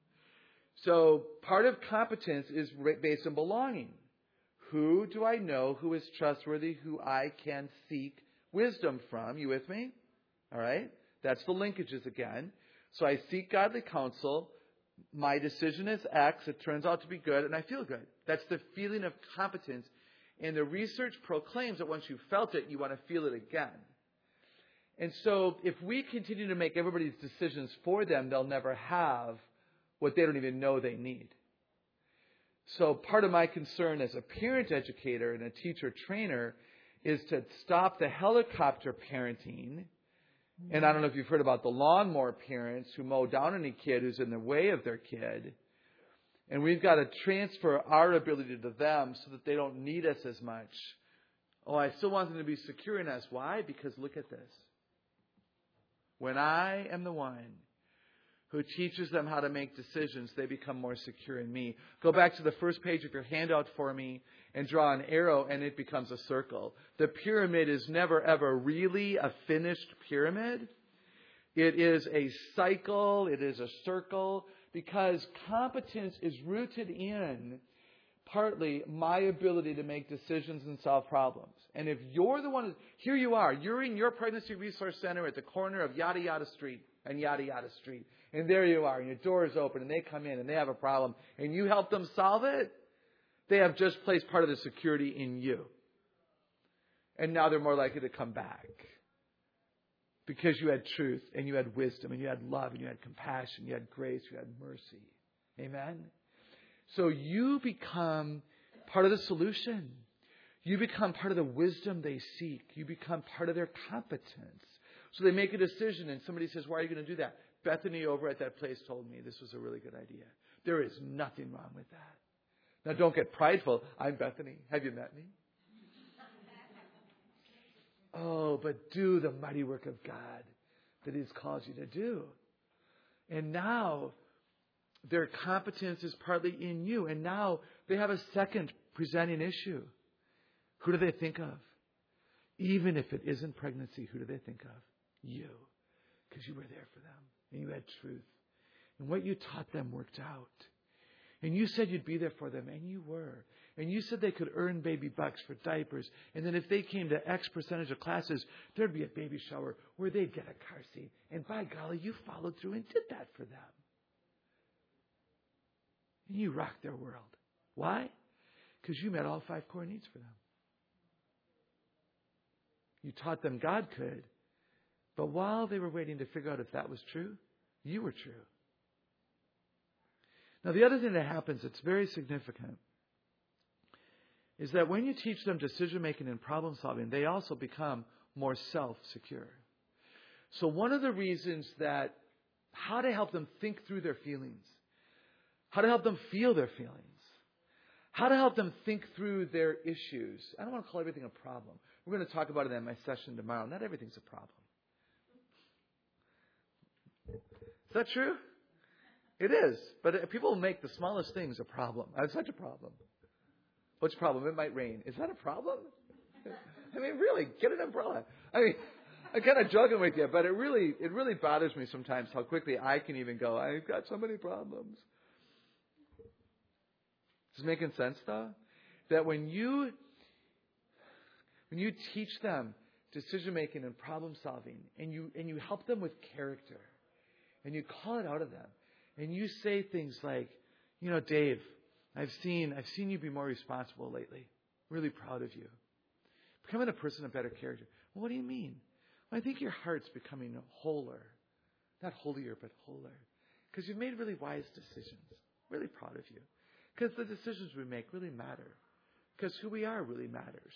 So part of competence is based on belonging. Who do I know who is trustworthy, who I can seek wisdom from? You with me? All right? That's the linkages again. So I seek godly counsel. My decision is X. It turns out to be good, and I feel good. That's the feeling of competence. And the research proclaims that once you've felt it, you want to feel it again. And so if we continue to make everybody's decisions for them, they'll never have what they don't even know they need. So part of my concern as a parent educator and a teacher trainer is to stop the helicopter parenting. And I don't know if you've heard about the lawnmower parents who mow down any kid who's in the way of their kid. And we've got to transfer our ability to them so that they don't need us as much. Oh, I still want them to be secure in us. Why? Because look at this. When I am the one who teaches them how to make decisions, they become more secure in me. Go back to the first page of your handout for me and draw an arrow, and it becomes a circle. The pyramid is never, ever really a finished pyramid. It is a cycle. It is a circle, because competence is rooted in partly my ability to make decisions and solve problems. And if you're the one, here you are, you're in your pregnancy resource center at the corner of yada yada street and yada yada street. And there you are, and your door is open, and they come in, and they have a problem, and you help them solve it. They have just placed part of the security in you. And now they're more likely to come back. Because you had truth, and you had wisdom, and you had love, and you had compassion, you had grace, you had mercy. Amen? So you become part of the solution. You become part of the wisdom they seek. You become part of their competence. So they make a decision, and somebody says, why are you going to do that? Bethany over at that place told me this was a really good idea. There is nothing wrong with that. Now, don't get prideful. I'm Bethany. Have you met me? Oh, but do the mighty work of God that He's called you to do. And now, their competence is partly in you. And now, they have a second presenting issue. Who do they think of? Even if it isn't pregnancy, who do they think of? You. Because you were there for them. And you had truth. And what you taught them worked out. And you said you'd be there for them. And you were. And you said they could earn baby bucks for diapers. And then if they came to X percentage of classes, there'd be a baby shower where they'd get a car seat. And by golly, you followed through and did that for them. And you rocked their world. Why? Because you met all five core needs for them. You taught them God could. But while they were waiting to figure out if that was true, you were true. Now, the other thing that happens that's very significant is that when you teach them decision-making and problem-solving, they also become more self-secure. So one of the reasons that how to help them think through their feelings, how to help them feel their feelings, how to help them think through their issues. I don't want to call everything a problem. We're going to talk about it in my session tomorrow. Not everything's a problem. Is that true? It is. But people make the smallest things a problem. It's such a problem. What's the problem? It might rain. Is that a problem? I mean, really, get an umbrella. I mean, I'm kind of joking with you, but it really, it really bothers me sometimes how quickly I can even go, I've got so many problems. Is this making sense, though? That when you, when you teach them decision-making and problem-solving, and you, and you help them with character, and you call it out of them, and you say things like, you know, Dave, I've seen I've seen you be more responsible lately. Really proud of you. Becoming a person of better character. Well, what do you mean? Well, I think your heart's becoming wholer. Not holier, but wholer. Because you've made really wise decisions. Really proud of you. Because the decisions we make really matter. Because who we are really matters.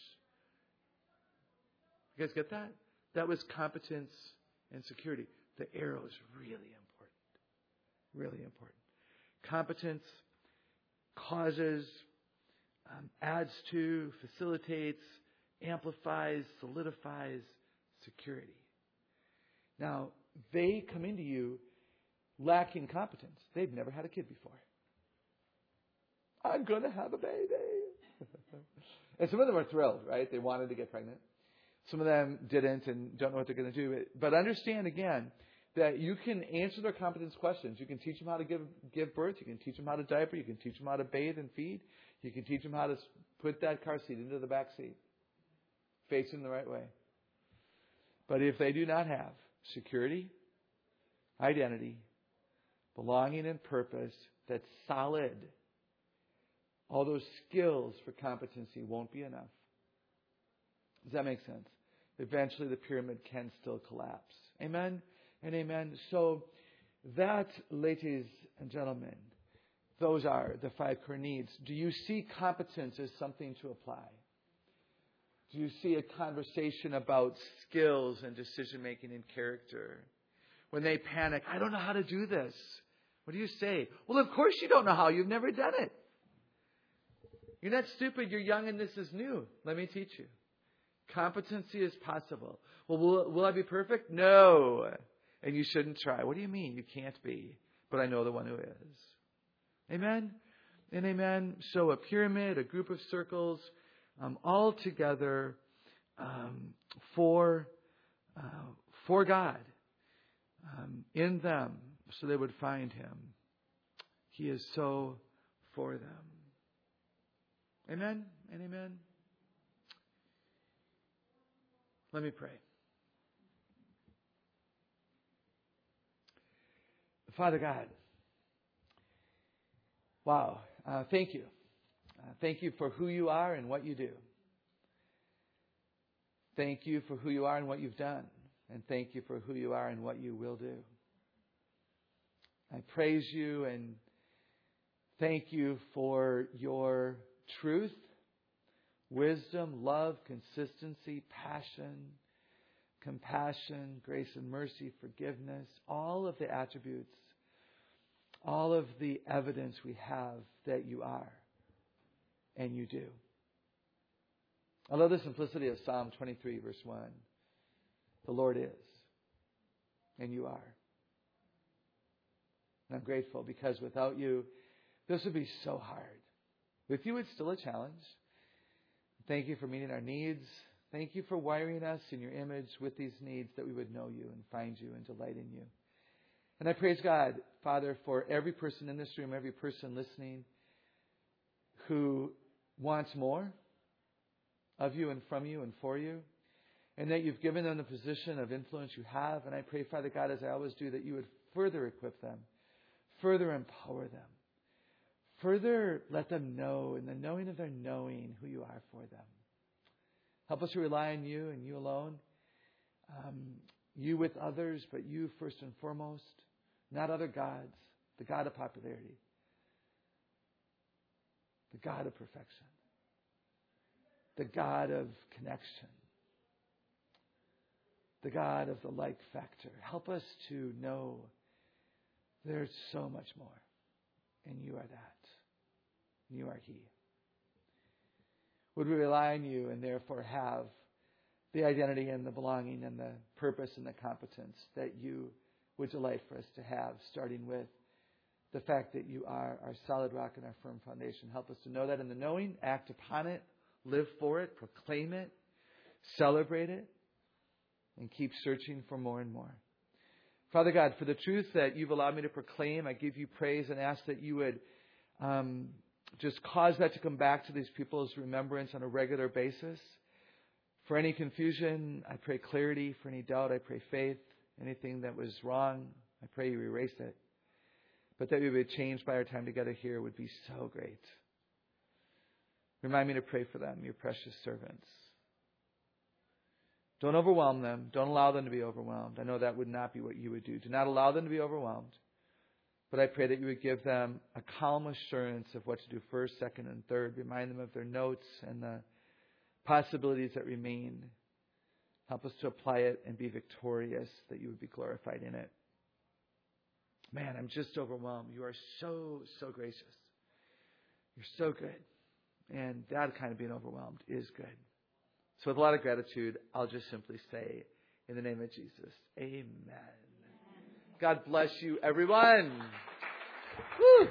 You guys get that? That was competence and security. The arrow is really important. Really important. Competence causes, um, adds to, facilitates, amplifies, solidifies security. Now, they come into you lacking competence. They've never had a kid before. I'm going to have a baby. And some of them are thrilled, right? They wanted to get pregnant. Some of them didn't and don't know what they're going to do. But understand again, that you can answer their competence questions. You can teach them how to give give birth. You can teach them how to diaper. You can teach them how to bathe and feed. You can teach them how to put that car seat into the back seat, facing the right way. But if they do not have security, identity, belonging, and purpose that's solid, all those skills for competency won't be enough. Does that make sense? Eventually the pyramid can still collapse. Amen and amen. So that, ladies and gentlemen, those are the five core needs. Do you see competence as something to apply? Do you see a conversation about skills and decision-making and character? When they panic, I don't know how to do this. What do you say? Well, of course you don't know how. You've never done it. You're not stupid. You're young and this is new. Let me teach you. Competency is possible. Well, will, will I be perfect? No. And you shouldn't try. What do you mean? You can't be. But I know the one who is. Amen? And amen. So a pyramid, a group of circles, um, all together um, for, uh, for God. Um, in them, so they would find Him. He is so for them. Amen and amen. Let me pray. Father God, wow, uh, thank you. Uh, thank you for who you are and what you do. Thank you for who you are and what you've done. And thank you for who you are and what you will do. I praise you and thank you for your truth, wisdom, love, consistency, passion, compassion, grace and mercy, forgiveness, all of the attributes, all of the evidence we have that you are and you do. I love the simplicity of Psalm twenty-three, verse one. The Lord is, and you are. And I'm grateful because without you, this would be so hard. With you, it's still a challenge. Thank you for meeting our needs. Thank you for wiring us in your image with these needs that we would know you and find you and delight in you. And I praise God, Father, for every person in this room, every person listening who wants more of you and from you and for you. And that you've given them the position of influence you have. And I pray, Father God, as I always do, that you would further equip them, further empower them, further let them know in the knowing of their knowing who you are for them. Help us to rely on you and you alone. Um, you with others, but you first and foremost. Not other gods, the God of popularity, the God of perfection, the God of connection, the God of the like factor. Help us to know there's so much more. And you are that. You are He. Would we rely on you and therefore have the identity and the belonging and the purpose and the competence that you would delight for us to have, starting with the fact that you are our solid rock and our firm foundation. Help us to know that in the knowing, act upon it, live for it, proclaim it, celebrate it, and keep searching for more and more. Father God, for the truth that you've allowed me to proclaim, I give you praise and ask that you would um, just cause that to come back to these people's remembrance on a regular basis. For any confusion, I pray clarity. For any doubt, I pray faith. Anything that was wrong, I pray you erase it. But that we would change by our time together here would be so great. Remind me to pray for them, your precious servants. Don't overwhelm them. Don't allow them to be overwhelmed. I know that would not be what you would do. Do not allow them to be overwhelmed. But I pray that you would give them a calm assurance of what to do first, second, and third. Remind them of their notes and the possibilities that remain. Help us to apply it and be victorious, that you would be glorified in it. Man, I'm just overwhelmed. You are so, so gracious. You're so good. And that kind of being overwhelmed is good. So with a lot of gratitude, I'll just simply say, in the name of Jesus, amen. God bless you, everyone. Woo.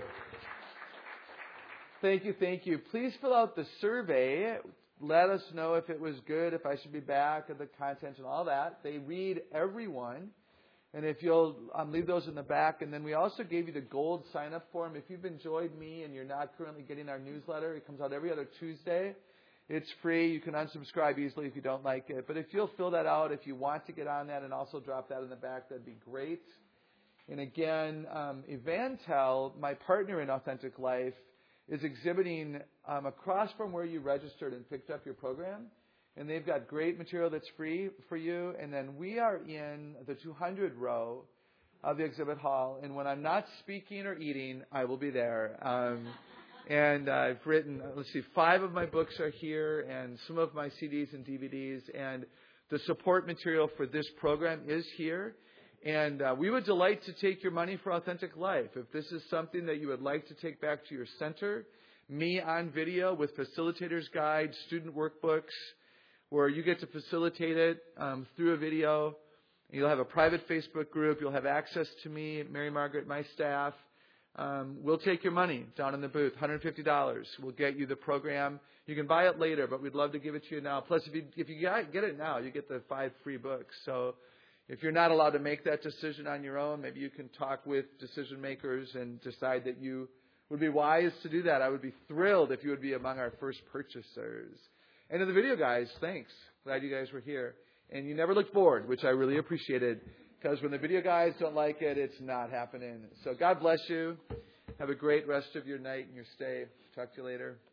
Thank you, thank you. Please fill out the survey. Let us know if it was good, if I should be back, and the content and all that. They read everyone. And if you'll um, leave those in the back. And then we also gave you the gold sign-up form. If you've enjoyed me and you're not currently getting our newsletter, it comes out every other Tuesday. It's free. You can unsubscribe easily if you don't like it. But if you'll fill that out, if you want to get on that and also drop that in the back, that'd be great. And again, um, Evantel, my partner in Authentic Life, is exhibiting um, across from where you registered and picked up your program. And they've got great material that's free for you. And then we are in the two hundred row of the exhibit hall. And when I'm not speaking or eating, I will be there. Um, and uh, I've written, let's see, five of my books are here and some of my C Ds and D V Ds. And the support material for this program is here. And uh, we would delight to take your money for Authentic Life. If this is something that you would like to take back to your center, me on video with facilitator's guide, student workbooks, where you get to facilitate it um, through a video. You'll have a private Facebook group. You'll have access to me, Mary Margaret, my staff. Um, we'll take your money down in the booth, one hundred fifty dollars. We'll get you the program. You can buy it later, but we'd love to give it to you now. Plus, if you if you get it now, you get the five free books. So if you're not allowed to make that decision on your own, maybe you can talk with decision makers and decide that you would be wise to do that. I would be thrilled if you would be among our first purchasers. And to the video guys, thanks. Glad you guys were here. And you never looked bored, which I really appreciated. Because when the video guys don't like it, it's not happening. So God bless you. Have a great rest of your night and your stay. Talk to you later.